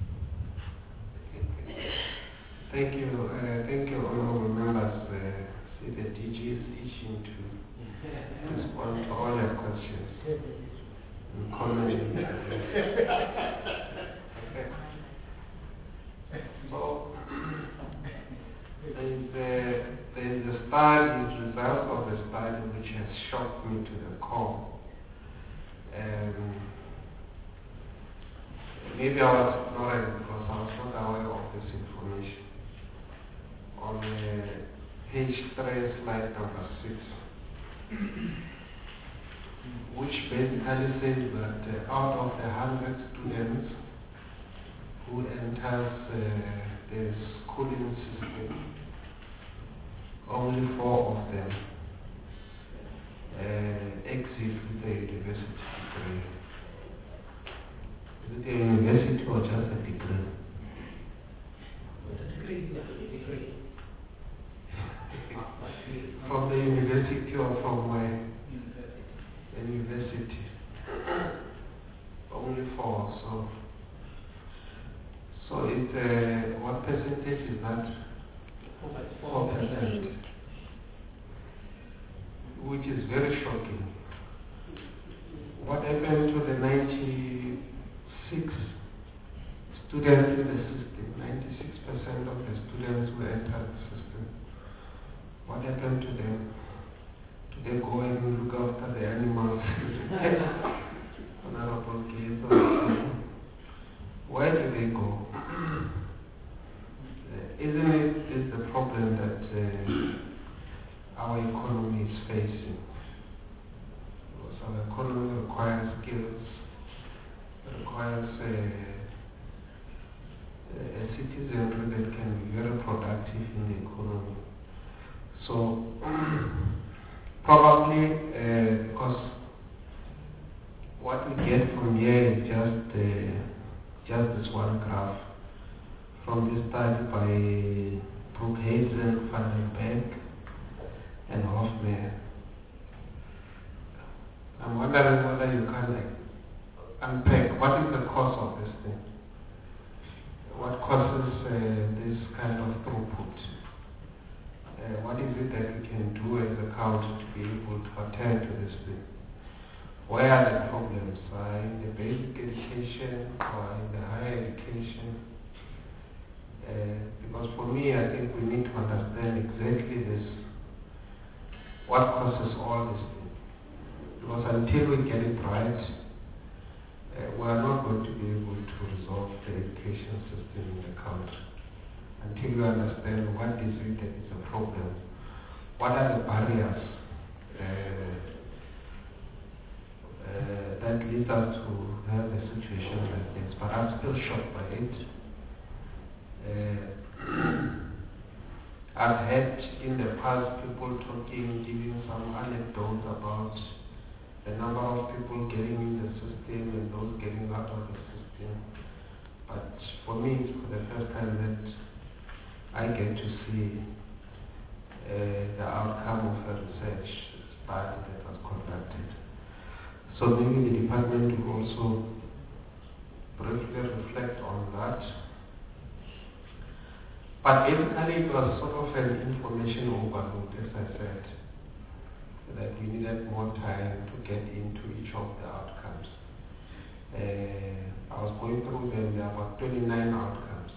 Thank you, honorable members. See, the DG is itching to respond to all your questions. And comment. Okay. So, there is a study, result of the study which has shocked me to the core. Maybe I was ignorant because I was not aware of this information. On page 3, slide number 6, which basically says that out of the 100 students who enters the schooling system, only 4 of them exit with a university degree. Is it a university or just a degree? From the university or from where? University. Only 4. So it's what percentage is that? 4%. Which is very shocking. What happened to the 96 students in the system? 96% of the students who entered the system. What happened to them? Do they go and look after the animals? Honorable Gates, where do they go? Isn't it the problem that our economy is facing? Because our economy requires skills, requires a citizenry that can be very productive in the economy. So probably because what we get from here is just this one graph from this study by Brookhaven, Van den Berg, and Hoffman. I'm wondering whether you can unpack what is the cause of this thing. What causes this kind of throughput? What is it that we can do as a country to be able to attend to this thing? Where are the problems? In the basic education or in the higher education? Because for me, I think we need to understand exactly this. What causes all this thing? Because until we get it right, we are not going to be able to resolve the education system in the country. Until we understand what is it that is a problem, what are the barriers that lead us to have a situation like this. But I'm still shocked by it. I've had in the past people talking, giving some anecdotes about the number of people getting in the system and those getting out of the system. But for me, it's for the first time that I get to see the outcome of a research study that was conducted. So maybe the department will also briefly reflect on that. But basically it was sort of an information overload, as I said, that we needed more time to get into each of the outcomes. I was going through them, there are about 29 outcomes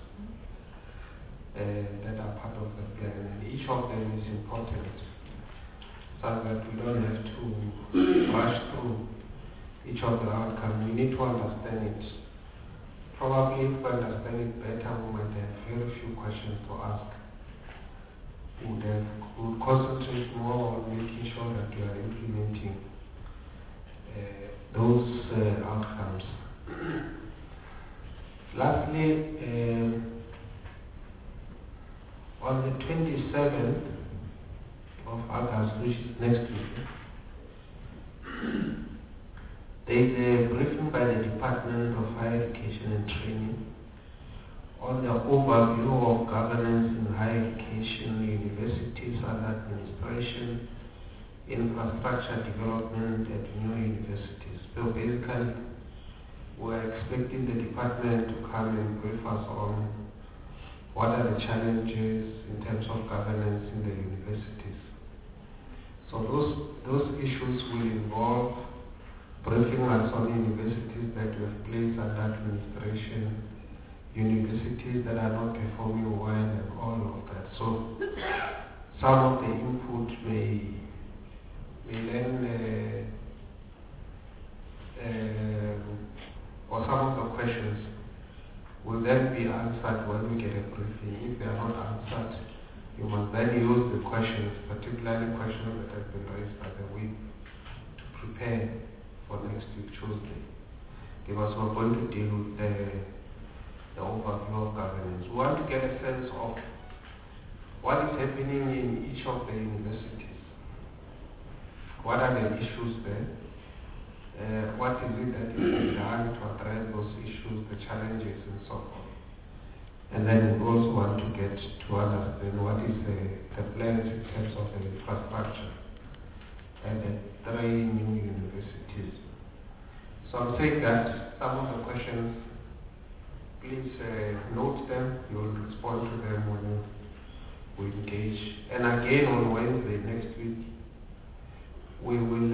that are part of the plan, and each of them is important, so that we don't have to rush through each of the outcomes. We need to understand it. Probably if we understand it better, we might have very few questions to ask. We would concentrate more on making sure that we are implementing those outcomes. Lastly, on the 27th of August, which is next week, there is a briefing by the Department of Higher Education and Training on the overview of governance in higher education, universities and administration, infrastructure development at new universities. So basically, we're expecting the department to come and brief us on what are the challenges in terms of governance in the universities. So those issues will involve briefing us on universities that we have placed under administration, universities that are not performing well, and all of that. So some of the input may then, or some of the questions will then be answered when we get a briefing. If they are not answered, you must then use the questions, particularly questions that have been raised by the week, to prepare for next week, Tuesday. Because we're going to deal with the overview of governance. We want to get a sense of what is happening in each of the universities. What are the issues there? What is it that is being done to address those issues, the challenges, and so forth? And then we also want to get to understand what is the plans in terms of the infrastructure and the 3 new universities. So I'm saying that some of the questions, please note them. You will respond to them when we engage. And again on Wednesday next week, we will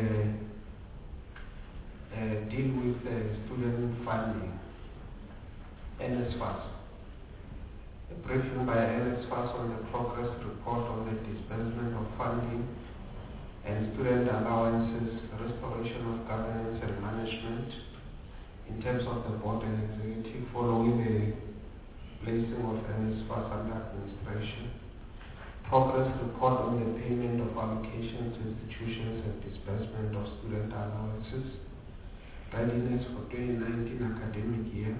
deal with student funding, NSFAS. A briefing by NSFAS on the progress report on the disbursement of funding and student allowances, restoration of governance and management in terms of the board and executive following the placing of NSFAS under administration. Progress report on the payment of allocations to institutions and disbursement of student allowances. Readiness for 2019 academic year.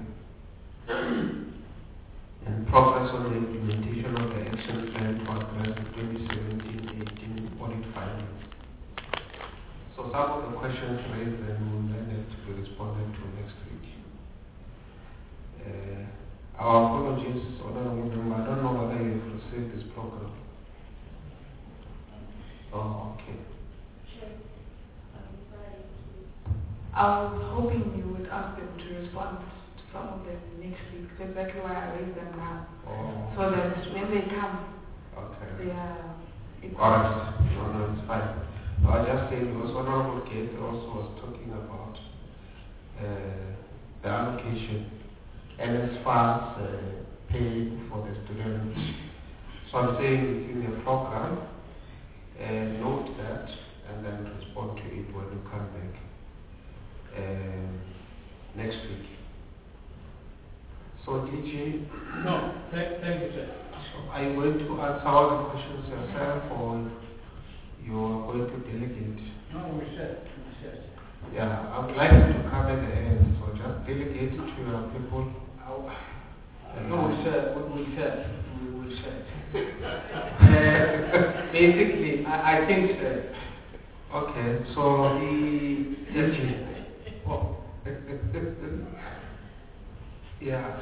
And progress on the implementation of the action plan to address the 2017-18 audit findings. So some of the questions raised then will then have to be responded to next week. Our apologies, Honorable Member. I don't know whether you've received this program. Oh, okay. I was hoping you would ask them to respond to some of them next week. That's exactly why I raised them now. Oh. So that when they come, Okay. they are... Alright. No, it's fine. I was just saying, because Honorable Kate also was talking about the allocation and as far as paid for the students. So I'm saying it's in the program, note that, and then respond to it when you come back next week. So DG? No, thank you, sir. So are you going to answer all the questions yourself, or you are going to delegate? No, we said. Yeah, I would like you to come at the end, so just delegate it to your people. No, we said. Basically, I think, sir. Okay, so the oh. Yeah.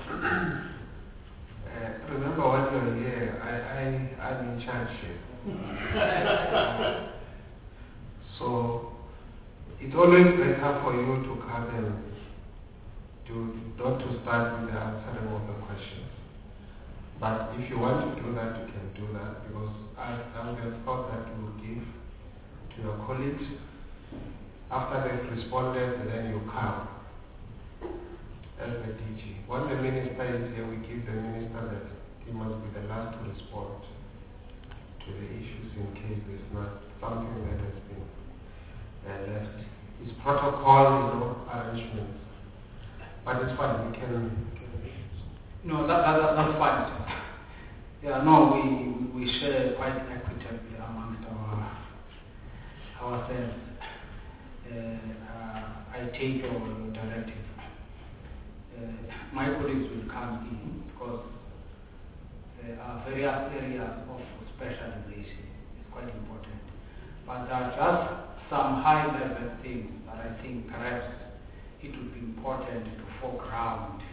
Remember when you're here, I'm in charge here. So it's always better for you to come and not to start with the answering of the questions. But if you want to do that, you can do that, because I would have thought that you will give to your colleagues. After they've responded, then you come as the DG. When the minister is here, we give the minister that he must be the last to respond to the issues in case there's not something that has been left. It's protocol, arrangements. But it's fine, we can. No, that's fine. Yeah, no, we share quite equitably amongst ourselves. I take your directive. My colleagues will come in because there are various areas of specialization. It's quite important. But there are just some high-level things that I think perhaps it would be important to foreground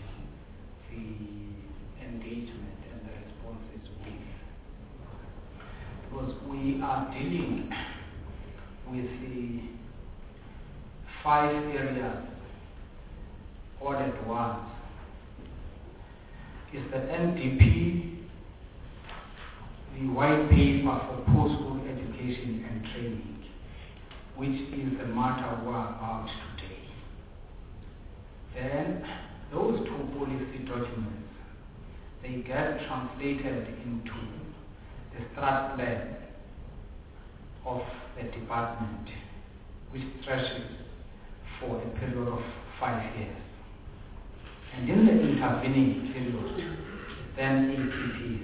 the engagement and the responses with. Because we are dealing with the 5 areas all at once. Is the NDP, the white paper for post-school education, education and training, which is the matter we're about today. Then those two policy documents, they get translated into the strat plan of the department, which stretches for a period of 5 years. And in the intervening period, then APPs,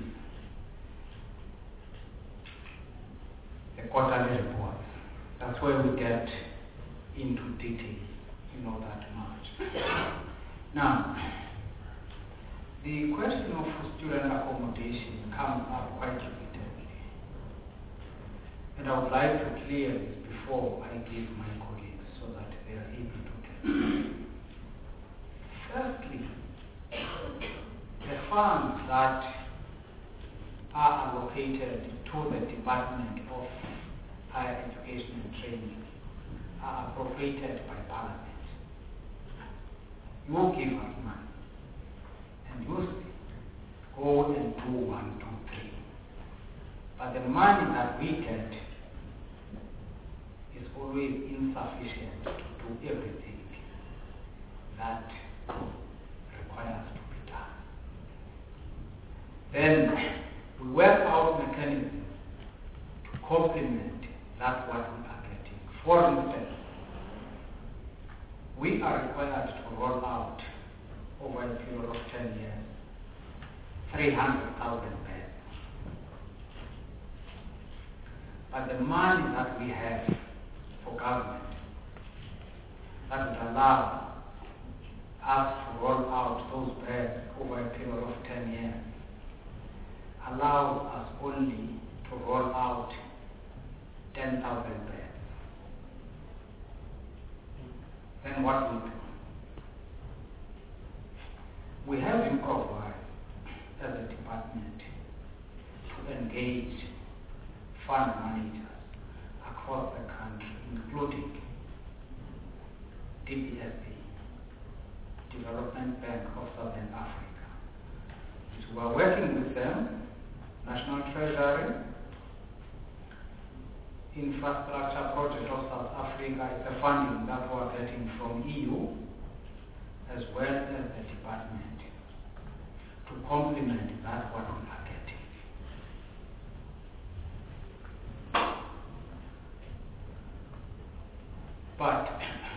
the quarterly reports. That's where we get into detail, that much. Now, the question of student accommodation comes up quite repeatedly. And I would like to clear this before I give my colleagues so that they are able to get it. Firstly, the funds that are allocated to the Department of Higher Education and Training are appropriated by Parliament. You give us money, and you say, go and do 1, 2, 3. But the money that we get is always insufficient to do everything that requires to be done. Then we work out mechanisms to complement that what we are getting. For instance, we are required to roll out over a period of 10 years 300,000 beds. But the money that we have for government that would allow us to roll out those beds over a period of 10 years allows us only to roll out 10,000 beds. Then what we do? We have improvised as a department to engage fund managers across the country, including DBSA, Development Bank of Southern Africa. So we are working with them, National Treasury, Infrastructure Project of South Africa is the funding that we are getting from EU as well as the department to complement that what we are getting. But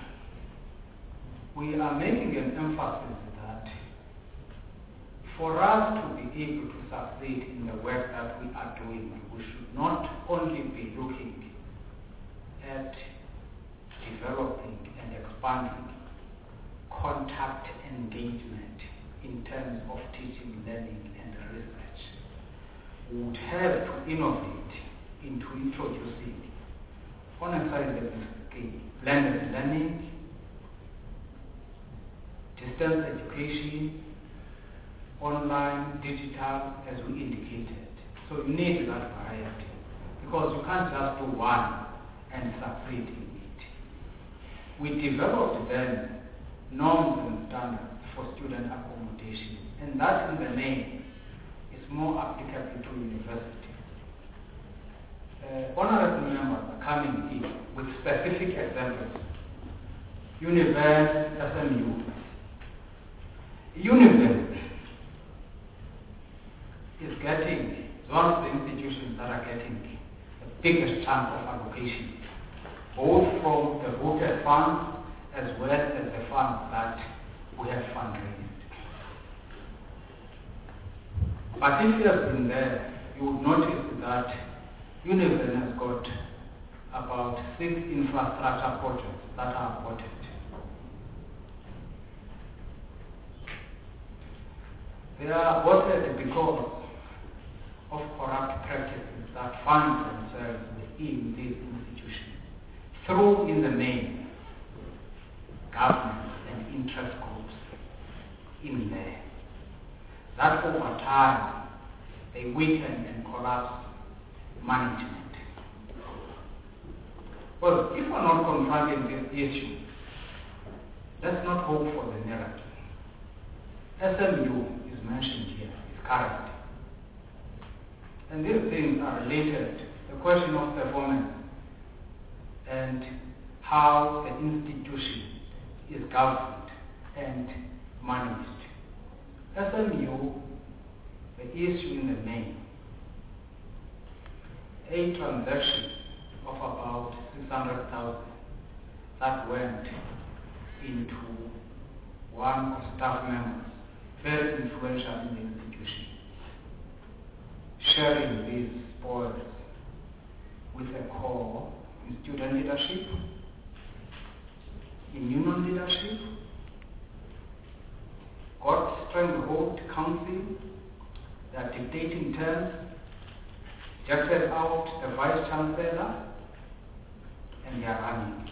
we are making an emphasis that for us to be able to succeed in the work that we are doing, we should not only be looking at developing and expanding contact engagement in terms of teaching, learning, and research. We would have to innovate into introducing, on a scientific scale, blended learning, distance education, online, digital, as we indicated. So you need that variety, because you can't just do one and succeed in it. We developed then norms and standards for student accommodation, and that in the main is more applicable to universities. Honorable members are coming in with specific examples. Universe, SMU. Universe is getting, one of the institutions that are getting the biggest chunk of allocation, both from the voted funds as well as the funds that we have fundraised. But if you have been there, you would notice that Univen has got about 6 infrastructure projects that are voted. They are voted because of corrupt practices that find themselves within these institutions, through in the main government and interest groups in there. That over time they weaken and collapse management. Well, if we're not confronting this issue, let's not hope for the narrative. SMU is mentioned here, is current. And these things are related the question of performance and how the institution is governed and managed. SMU, the issue in the main, a transaction of about 600,000 that went into one of staff members, very influential in the institution, sharing these spoils with a core in student leadership, in union leadership, got stranglehold council, they are dictating terms, jacketed out the vice chancellor, and they are running.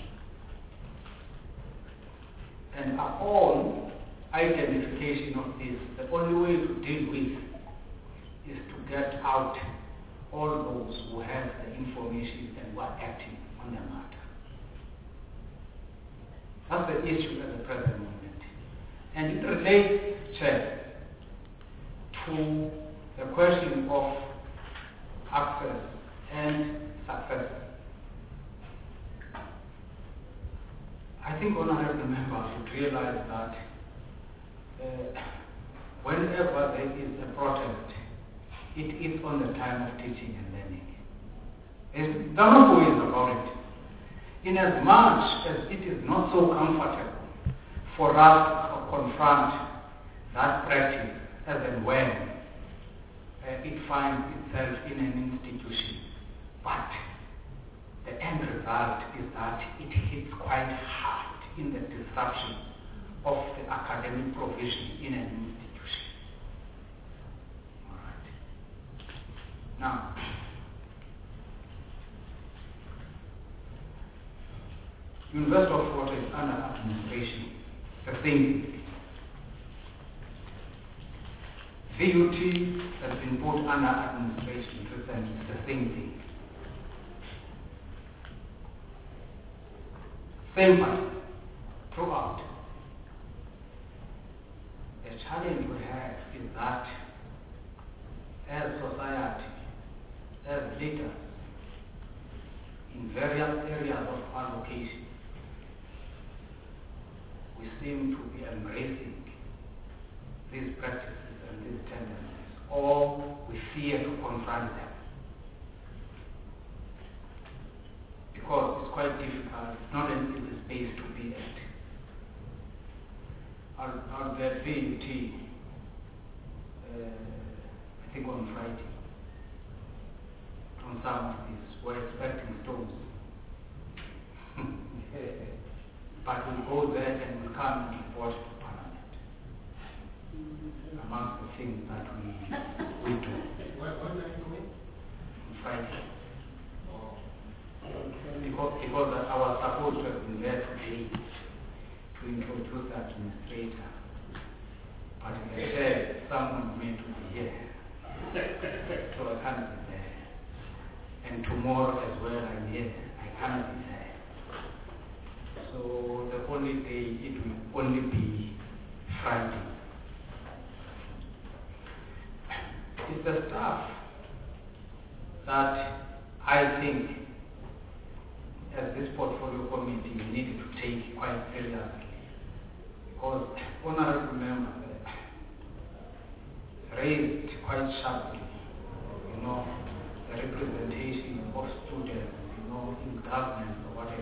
And upon identification of this, the only way to deal with is to get out all those who have the information and who are acting on the matter. That's the issue at the present moment. And it relates, Chair, to the question of access and success. I think honorable members would realize that whenever there is a protest, it is on the time of teaching and learning. There are no ways about it. In as much as it is not so comfortable for us to confront that practice as and when it finds itself in an institution. But the end result is that it hits quite hard in the disruption of the academic provision in an institution. All right. Now, University of Fort is under administration. The same. VUT has been put under administration recently. The same thing. Same pattern throughout. The challenge we have is that as society, as leaders, in various areas of advocacy, we seem to be embracing these practices and these tendencies, or we fear to confront them. Because it's quite difficult, it's not an easy space to be at. I'll be at VUT, I think on Friday, on some of these. We're expecting stones. But we'll go there and we'll come and report to Parliament. Amongst the things that we do. When are you going? On Friday. Because I was supposed to have been there today to introduce the administrator. But they said someone meant to be here. So I can't be there. And tomorrow as well I'm here. I can't be there. So the only day it will only be Friday. It's the stuff that I think as this portfolio committee we needed to take quite seriously. Because honorable members raised quite sharply, the representation of students, in government or whatever.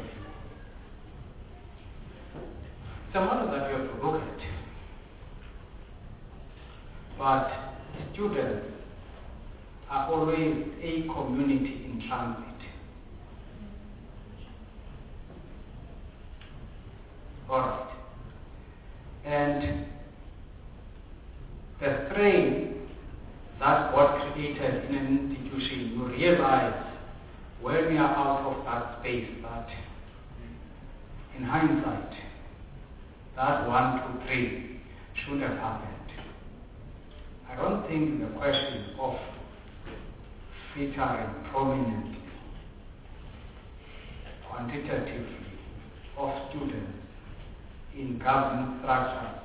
It's a matter that you have to look at. But students are always a community in transit. Alright. And the strain that got created in an institution, you realize when you are out of that space that, in hindsight, that 1, 2, 3 should have happened. I don't think the question of featuring prominently, quantitatively, of students in government structures,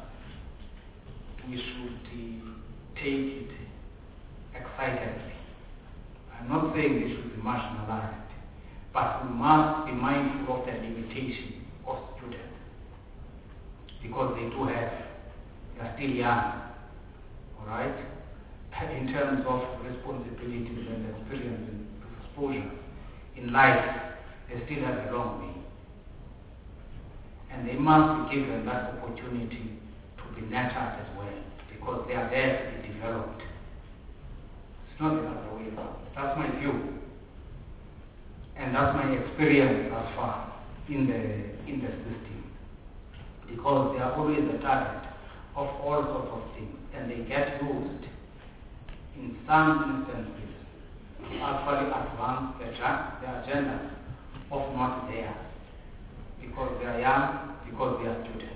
we should take it excitedly. I'm not saying they should be marginalized, but we must be mindful of the limitation of students, because they are still young, all right? In terms of responsibilities and experience and exposure in life, they still have a long way. And they must be given that opportunity to be nurtured as well, because they are there to be developed. It's not the other way around. That's my view. And that's my experience thus far in the system. Because they are always the target of all sorts of things, and they get used in some instances to actually advance the agenda of not theirs, because they are young, because they are students.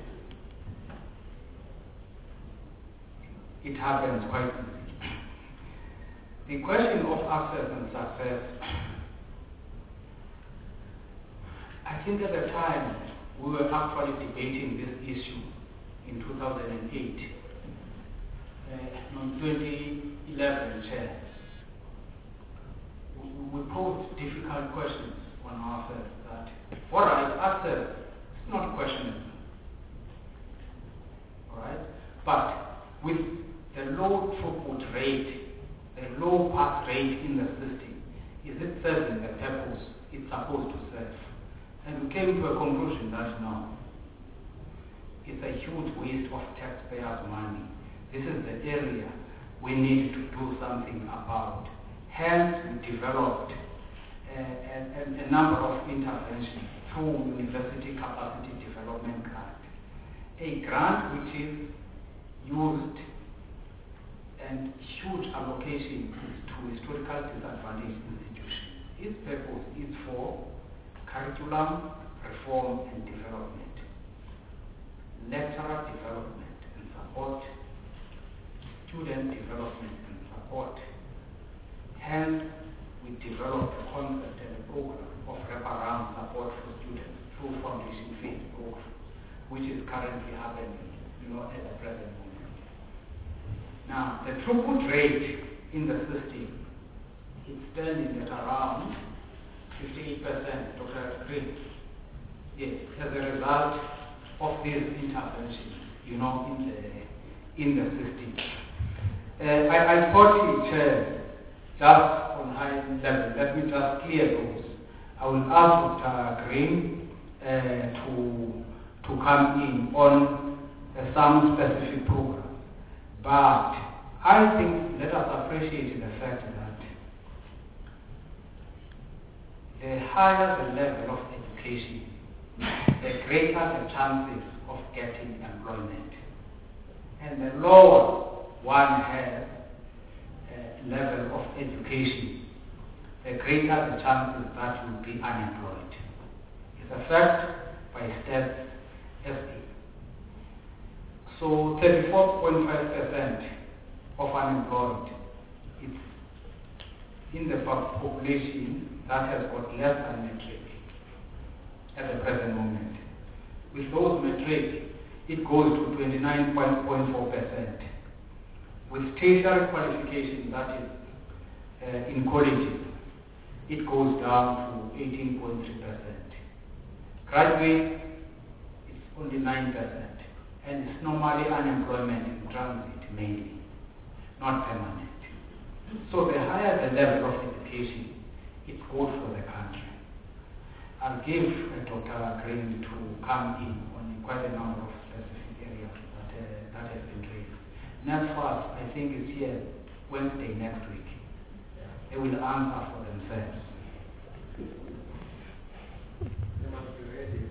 It happens quite easily. The question of access and success, I think at the time we were actually debating this issue in 2008, on 2011 chair. We posed difficult questions on ourselves that, all right, access is not questionable, all right, but with the low throughput rate, the low pass rate in the system, is it serving the purpose it's supposed to serve? And we came to a conclusion that no, it's a huge waste of taxpayers' money. This is the area we need to do something about. Hence, we developed a number of interventions through University Capacity Development Grant. A grant which is used, and huge allocation to historical disadvantaged institutions. Its purpose is for curriculum reform and development, lecturer development and support, student development and support. Hence, we developed a concept and a program of wraparound support for students through foundation phase program, which is currently happening, at the present moment. Now, the throughput rate in the system is standing at around 58%, Dr. Green. Yes, as a result of this intervention, in the system. I thought it just on high level. Let me just clear those. I will ask Dr. Green to come in on some specific program. But I think let us appreciate the fact that the higher the level of education, the greater the chances of getting employment. And the lower one has a level of education, the greater the chances that you will be unemployed. It's a fact by Stats SA. So 34.5% of unemployed is in the population that has got less than matric at the present moment. With those matric, it goes to 29.4%. With tertiary qualification, that is in colleges, it goes down to 18.3%. Graduate, it's only 9%. And it's normally unemployment in transit mainly, not permanent. So the higher the level of education, it's good for the country. I'll give Dr. Green to come in on quite a number of specific areas that have been raised. NSFAS, I think, is here Wednesday next week. They will answer for themselves. They must be ready.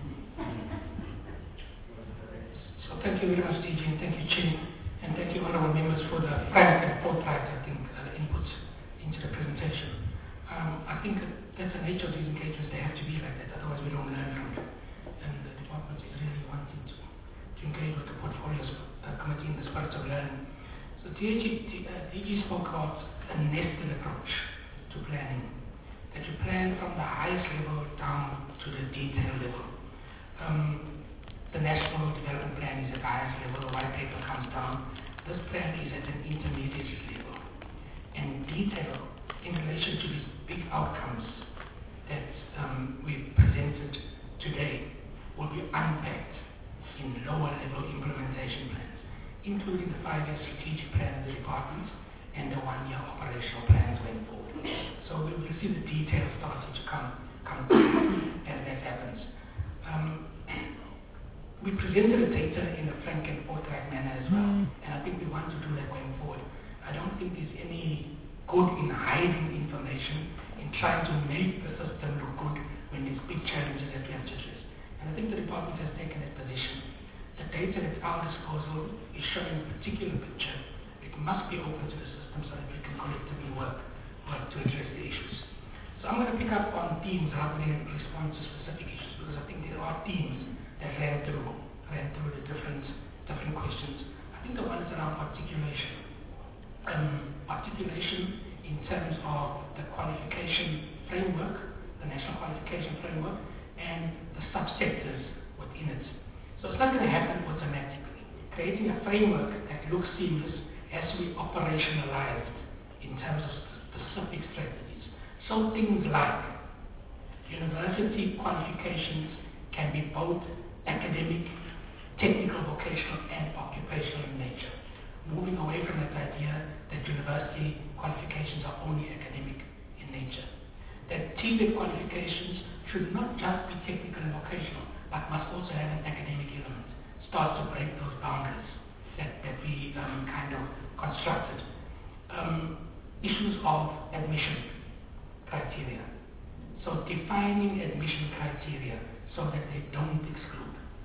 So thank you very much, DJ, and thank you, Chair, and thank you, honourable members, for the frank and forthright, inputs into the presentation. I think that's the nature of these engagements. They have to be like that, otherwise we don't learn from it. And the department is really wanting to engage with the portfolios committee in the spirit of learning. So DG spoke about a nested approach to planning, that you plan from the highest level down to the detail level. The National Development Plan is at the highest level, the white paper comes down. This plan is at an intermediate level. And detail in relation to these big outcomes that we've presented today will be unpacked in lower level implementation plans, including the 5-year strategic plan of the department and the 1-year operational plans going forward. So we'll see the details starting to come through as that happens. We presented the data in a frank and forthright manner as well, and I think we want to do that going forward. I don't think there's any good in hiding information, in trying to make the system look good when there's big challenges that we have to address. And I think the department has taken that position. The data at our disposal is showing a particular picture. It must be open to the system so that we can collectively work to address the issues. So I'm going to pick up on themes rather than respond to specific issues, because I think there are themes that ran through the different questions. I think the one is around articulation. Articulation in terms of the qualification framework, the national qualification framework, and the subsectors within it. So it's not going to happen automatically. Creating a framework that looks seamless has to be operationalized in terms of specific strategies. So things like university qualifications can be both academic, technical, vocational, and occupational in nature. Moving away from that idea that university qualifications are only academic in nature. That TVET qualifications should not just be technical and vocational, but must also have an academic element. Start to break those boundaries that we kind of constructed. Issues of admission criteria. So defining admission criteria so that they don't exclude.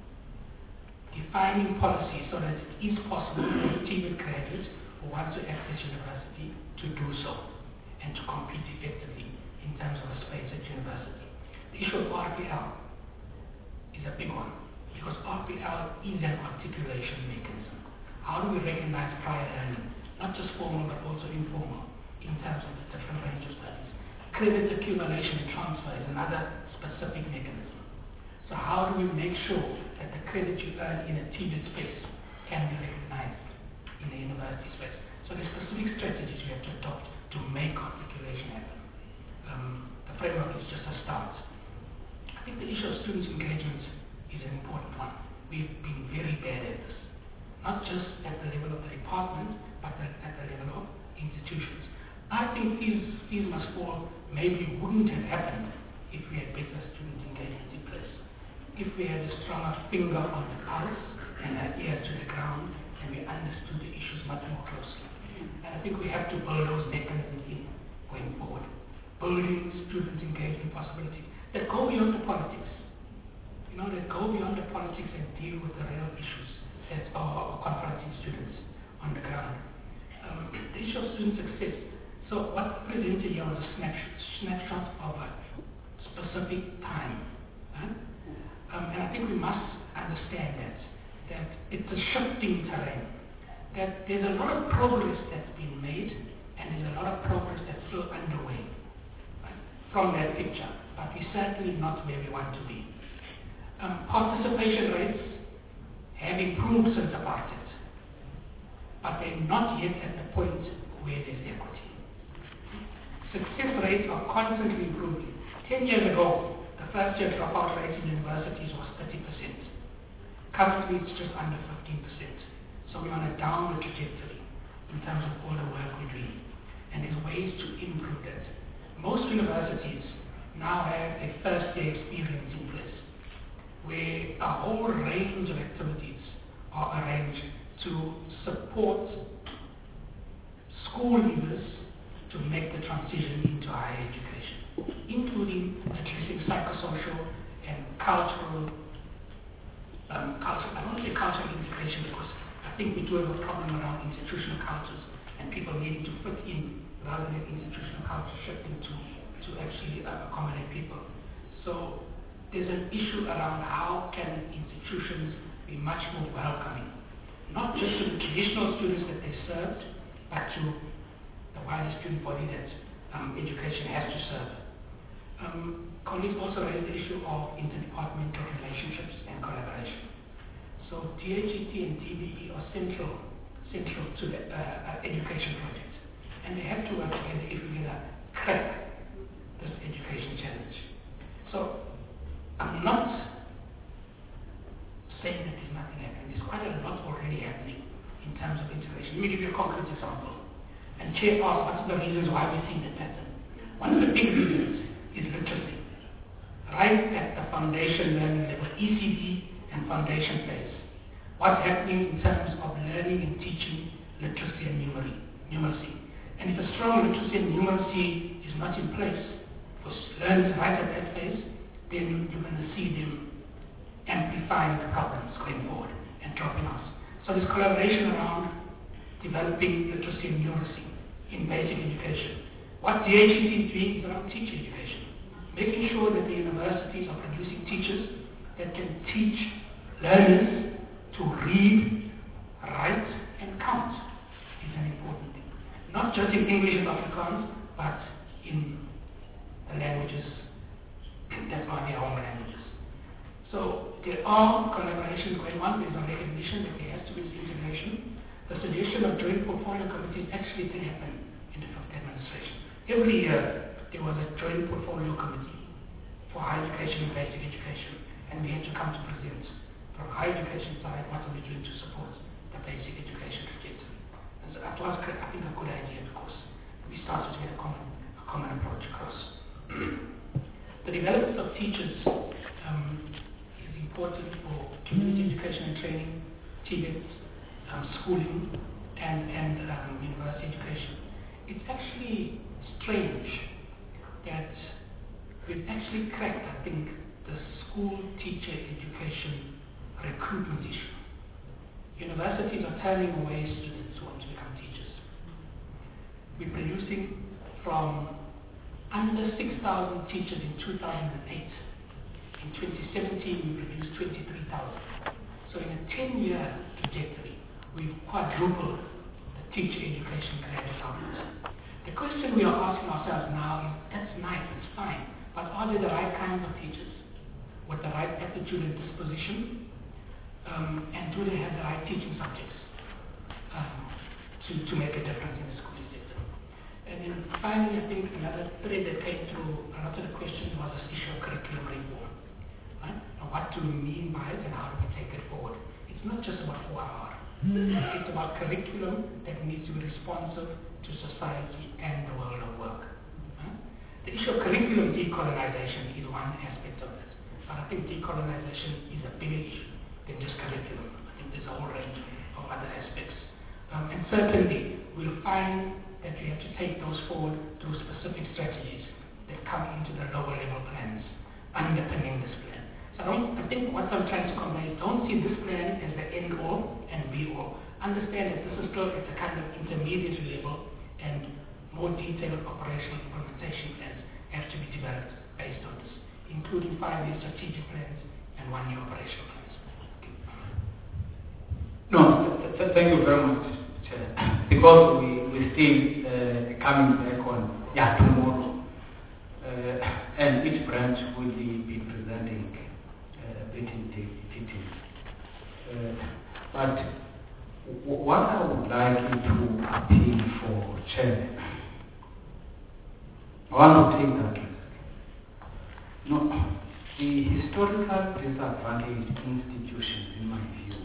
Defining policy so that it is possible for TVET graduates who want to access university to do so and to compete effectively in terms of a space at university. The issue of RPL is a big one because RPL is an articulation mechanism. How do we recognize prior learning, not just formal but also informal, in terms of the different range of studies? Credit accumulation and transfer is another specific mechanism. So how do we make sure that the credit you earn in a TVET space can be recognized in the university space? So there's specific strategies we have to adopt to make articulation happen. The framework is just a start. I think the issue of students' engagement is an important one. We've been very bad at this, not just at the level of the department, but at the level of institutions. I think these must fall maybe wouldn't have happened if we had better student engagement in place. If we had a stronger finger on the pulse and an ear to the ground, and we understood the issues much more closely. And I think we have to build those mechanisms in going forward. Building student engagement possibilities that go beyond the politics. That go beyond the politics and deal with the real issues that are confronting students on the ground. The issue of student success. So what presented here was a snapshot of a specific time. And I think we must understand that it's a shifting terrain, that there's a lot of progress that's been made and there's a lot of progress that's still underway from that picture, but we're certainly not where we want to be. Participation rates have improved since apartheid, but they're not yet at the point where there's equity. Success rates are constantly improving. 10 years ago, the first year dropout rate in universities was 30%. Currently, it's just under 15%. So we're on a downward trajectory in terms of all the work we're doing. And there's ways to improve that. Most universities now have a first-year experience in place, where a whole range of activities are arranged to support school leavers to make the transition into higher education, including addressing psychosocial and cultural, I won't say cultural integration because I think we do have a problem around institutional cultures and people needing to fit in rather than institutional culture shifting to actually accommodate people. So there's an issue around how can institutions be much more welcoming, not just to the traditional students that they served, but to the wider student body that education has to serve. Colleagues also raised the issue of interdepartmental relationships and collaboration. So DHET and DBE are central to the education project. And they have to work together if we're going to crack this education challenge. So I'm not saying that there's nothing happening. There's quite a lot already happening in terms of integration. Let me give you a concrete example. And Chair asked, what's the reasons why we see the pattern? One of the big reasons is literacy. Right at the foundation learning level, ECD and foundation phase. What's happening in terms of learning and teaching literacy and numeracy. And if a strong literacy and numeracy is not in place for learners right at that phase, then you're going to see them amplifying the problems going forward and dropping out. So there's collaboration around developing literacy and numeracy in basic education. What DHET is doing is around teacher education, making sure that the universities are producing teachers that can teach learners to read, write, and count is an important thing. Not just in English and Afrikaans, but in the languages that are their home languages. So there are collaborations going on. There's a recognition that there has to be this integration. The suggestion of joint portfolio committees actually did happen in the fifth administration. Every year there was a joint portfolio committee for higher education and basic education, and we had to come to present from higher education side what are we doing to support the basic education trajectory. And so that was, I think, a good idea because we started to get a common approach across. The development of teachers is important for community education and training, TVET, schooling, and university education. It's actually strange that we've actually cracked, I think, the school teacher education recruitment issue. Universities are turning away students who want to become teachers. We're producing from under 6,000 teachers in 2008. In 2017, we produced 23,000. So in a 10-year trajectory, we've quadrupled the teacher education graduate output. The question we are asking ourselves now is, that's nice, it's fine, but are they the right kinds of teachers with the right attitude and disposition? And do they have the right teaching subjects to make a difference in the schooling sector? And then finally, I think another thread that came through a lot of the questions was this issue of curriculum reform. Right? And what do we mean by it and how do we take it forward? It's not just about 4-hour. It's about curriculum that needs to be responsive to society and the world of work. Right? The issue of curriculum decolonization is one aspect of it. But I think decolonization is a bigger issue than just curriculum. I think there's a whole range of other aspects. And certainly, we'll find that we have to take those forward through specific strategies that come into the lower level plans underpinning this plan. So I think what I'm trying to convey is don't see this plan as the end all and be all. Understand that this is still at a kind of intermediate level and more detailed operational implementation plans have to be developed based on this, including 5-year strategic plans and 1-year operational plans. No, thank you very much, Chair. Because we still coming back on tomorrow, and each branch will be presenting written details. But what I would like you to appeal for, Chair, I want to take that risk. No, the historical disadvantaged institutions, in my view,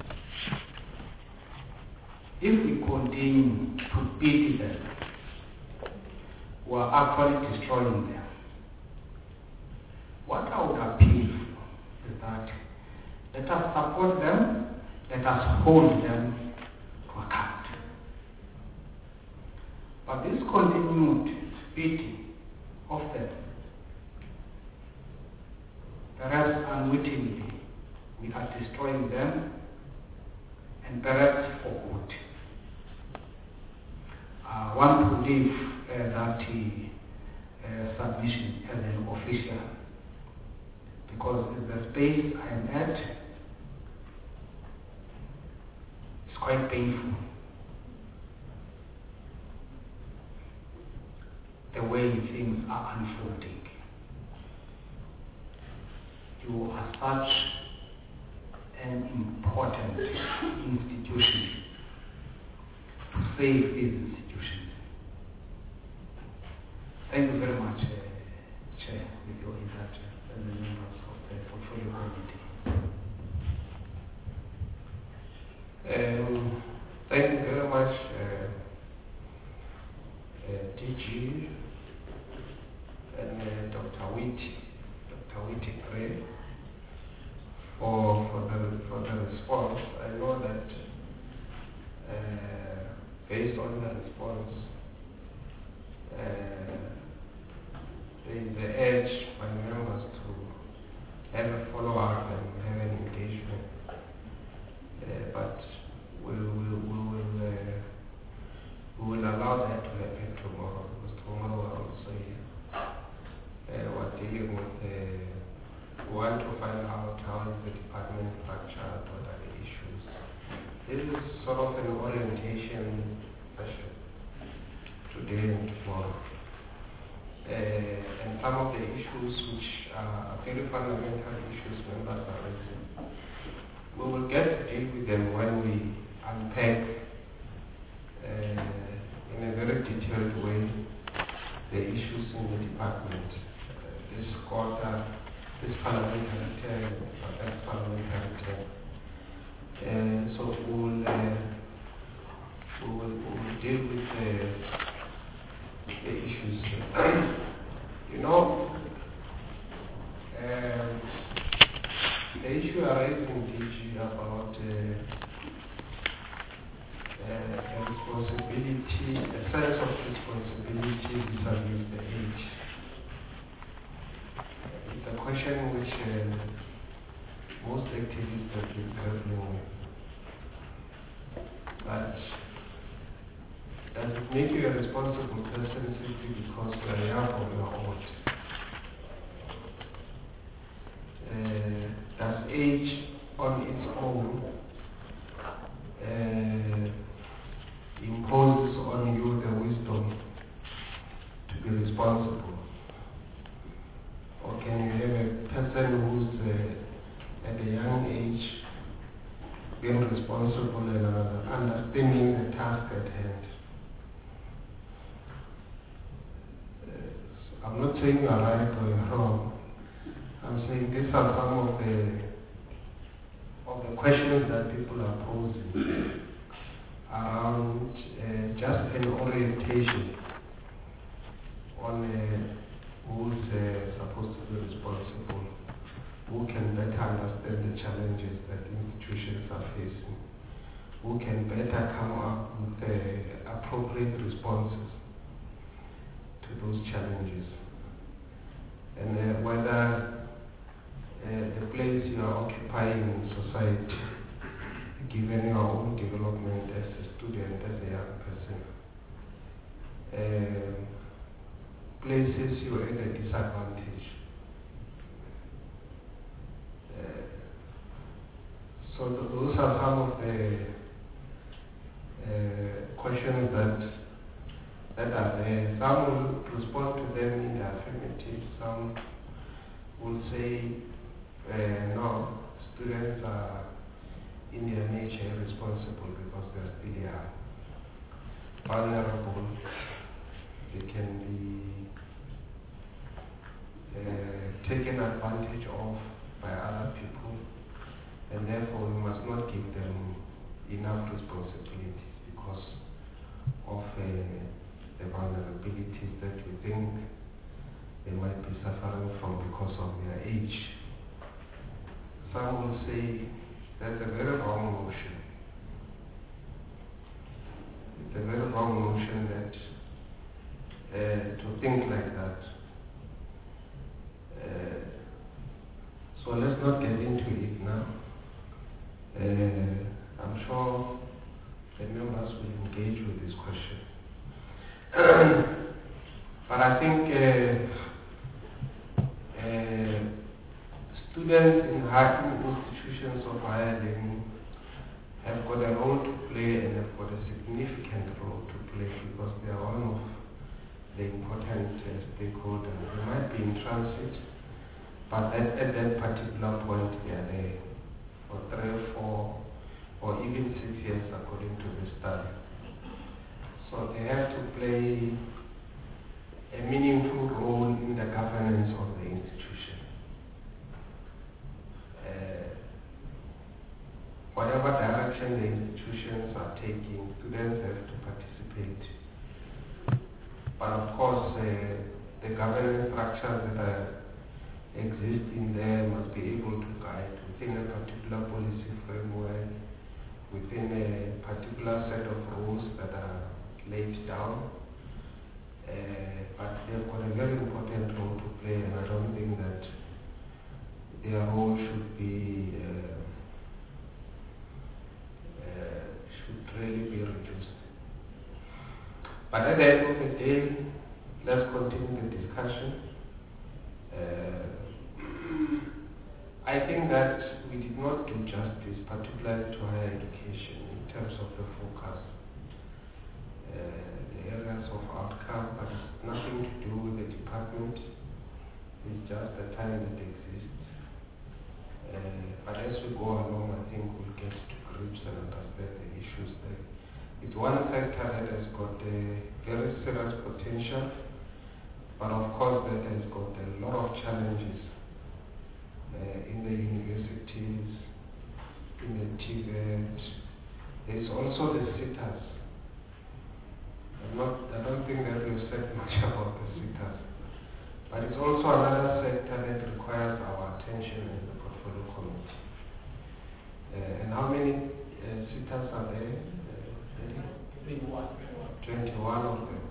if we continue to beat them, we are actually destroying them. What I would appeal for is that let us support them, let us hold them to account. But this continued beating of them, perhaps unwittingly, we are destroying them, and perhaps for good. I want to leave that submission as an official, because the space I am at is quite painful. The way things are unfolding. You are such an important institution to save these institutions. Thank based on the response, there is the urge by members to have a follow-up and have an engagement. But we will allow that to happen tomorrow, because tomorrow we're also here. We're dealing with, we want to find out how is the department structured, what are the issues. This is sort of an orientation session today and tomorrow. And some of the issues which are very fundamental issues members are raising, we will get to deal with them when we unpack in a very detailed way the issues in the department. This quarter, this parliamentary term, that parliamentary term. So we will deal with the issues. You know, the issue arising DG about a responsibility, a sense of responsibility vis-a-vis the age. It's a question which most activists have been grappling with. But does it make you a responsible person simply because you are young or you are old? Does age on its own imposes on you the wisdom to be responsible? Or can you have a person who's at a young age being responsible and understanding the task at hand? I'm not saying you are right or you're wrong. I'm saying these are some of the questions that people are posing around just an orientation on who's supposed to be responsible, who can better understand the challenges that institutions are facing, who can better come up with appropriate responses to those challenges, and whether the place you are occupying in society, given your own development as a student, as a young person, places you at a disadvantage. So those are some of the questions that are there. Some will respond to them in the affirmative, some will say, no, students are in their nature irresponsible because they are still young, vulnerable, they can be taken advantage of by other people, and therefore we must not give them enough responsibilities because of the vulnerabilities that we think they might be suffering from because of their age. Some will say that's a very wrong notion. It's a very wrong notion that to think like that. So let's not get into it now. I'm sure the members will engage with this question. But I think students in institutions of higher learning have got a role to play and have got a significant role to play because they are one of the important stakeholders. They might be in transit, but at that particular point they are there for 3 or 4 or even 6 years according to the study. So they have to play a meaningful role in the governance of the institution. Whatever direction the institutions are taking, students have to participate. But of course, the governance structures that exist in there must be able to guide within a particular policy framework, within a particular set of rules that are laid down. But they've got a very important role to play, and I don't think that their role should really be reduced. But at the end of the day, let's continue the discussion. I think that we did not do justice, particularly to higher education, in terms of the focus, the areas of outcome, but it's nothing to do with the department. It's just the time that exists. But as we go along, I think we'll get to grips and understand the issues there. It's one sector that has got a very serious potential, but of course that has got a lot of challenges in the universities, in the TVET. There's also the sitters. I don't think that we've said much about the sitters, but it's also another sector that requires our attention in the portfolio committee. And how many sitters are there? 21 of them.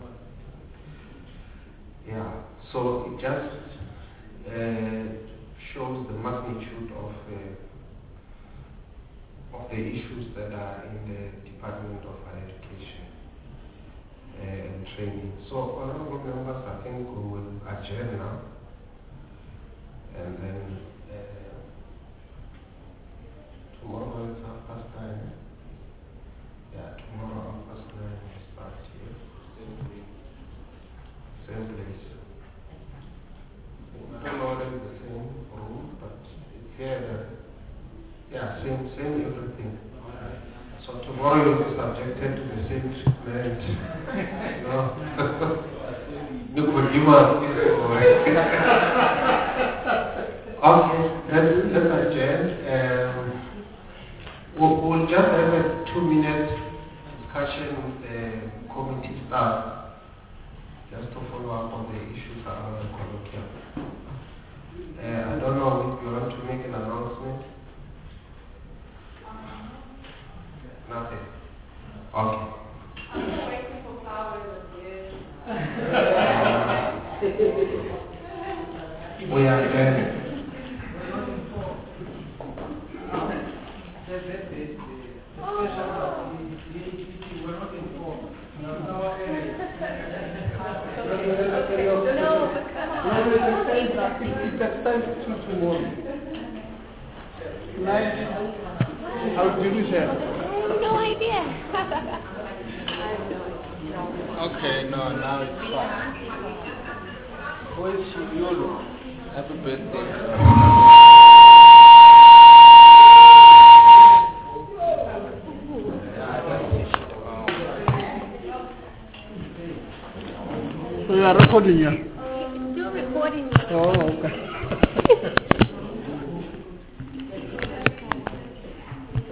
Yeah, so it just shows the magnitude of the issues that are in the Department of Higher Education and Training. So, honorable members, I think we will adjourn now, and then tomorrow is 9:30. Yeah, tomorrow 9:30 we start here. Same place. I don't know whether it's the same room, but it's here. Yeah, same everything. So tomorrow you'll be subjected to the same treatment. Okay, let's adjourn. We'll just have a 2-minute discussion with the committee staff, just to follow up on the issues around the colloquium. I don't know if you want to make an announcement. Nothing. Okay. I'm waiting for flowers We are there. How did you say? No idea. Okay, no, now it's fine. Who is Yolo? Happy birthday. So you are recording here? Still recording. Oh, okay.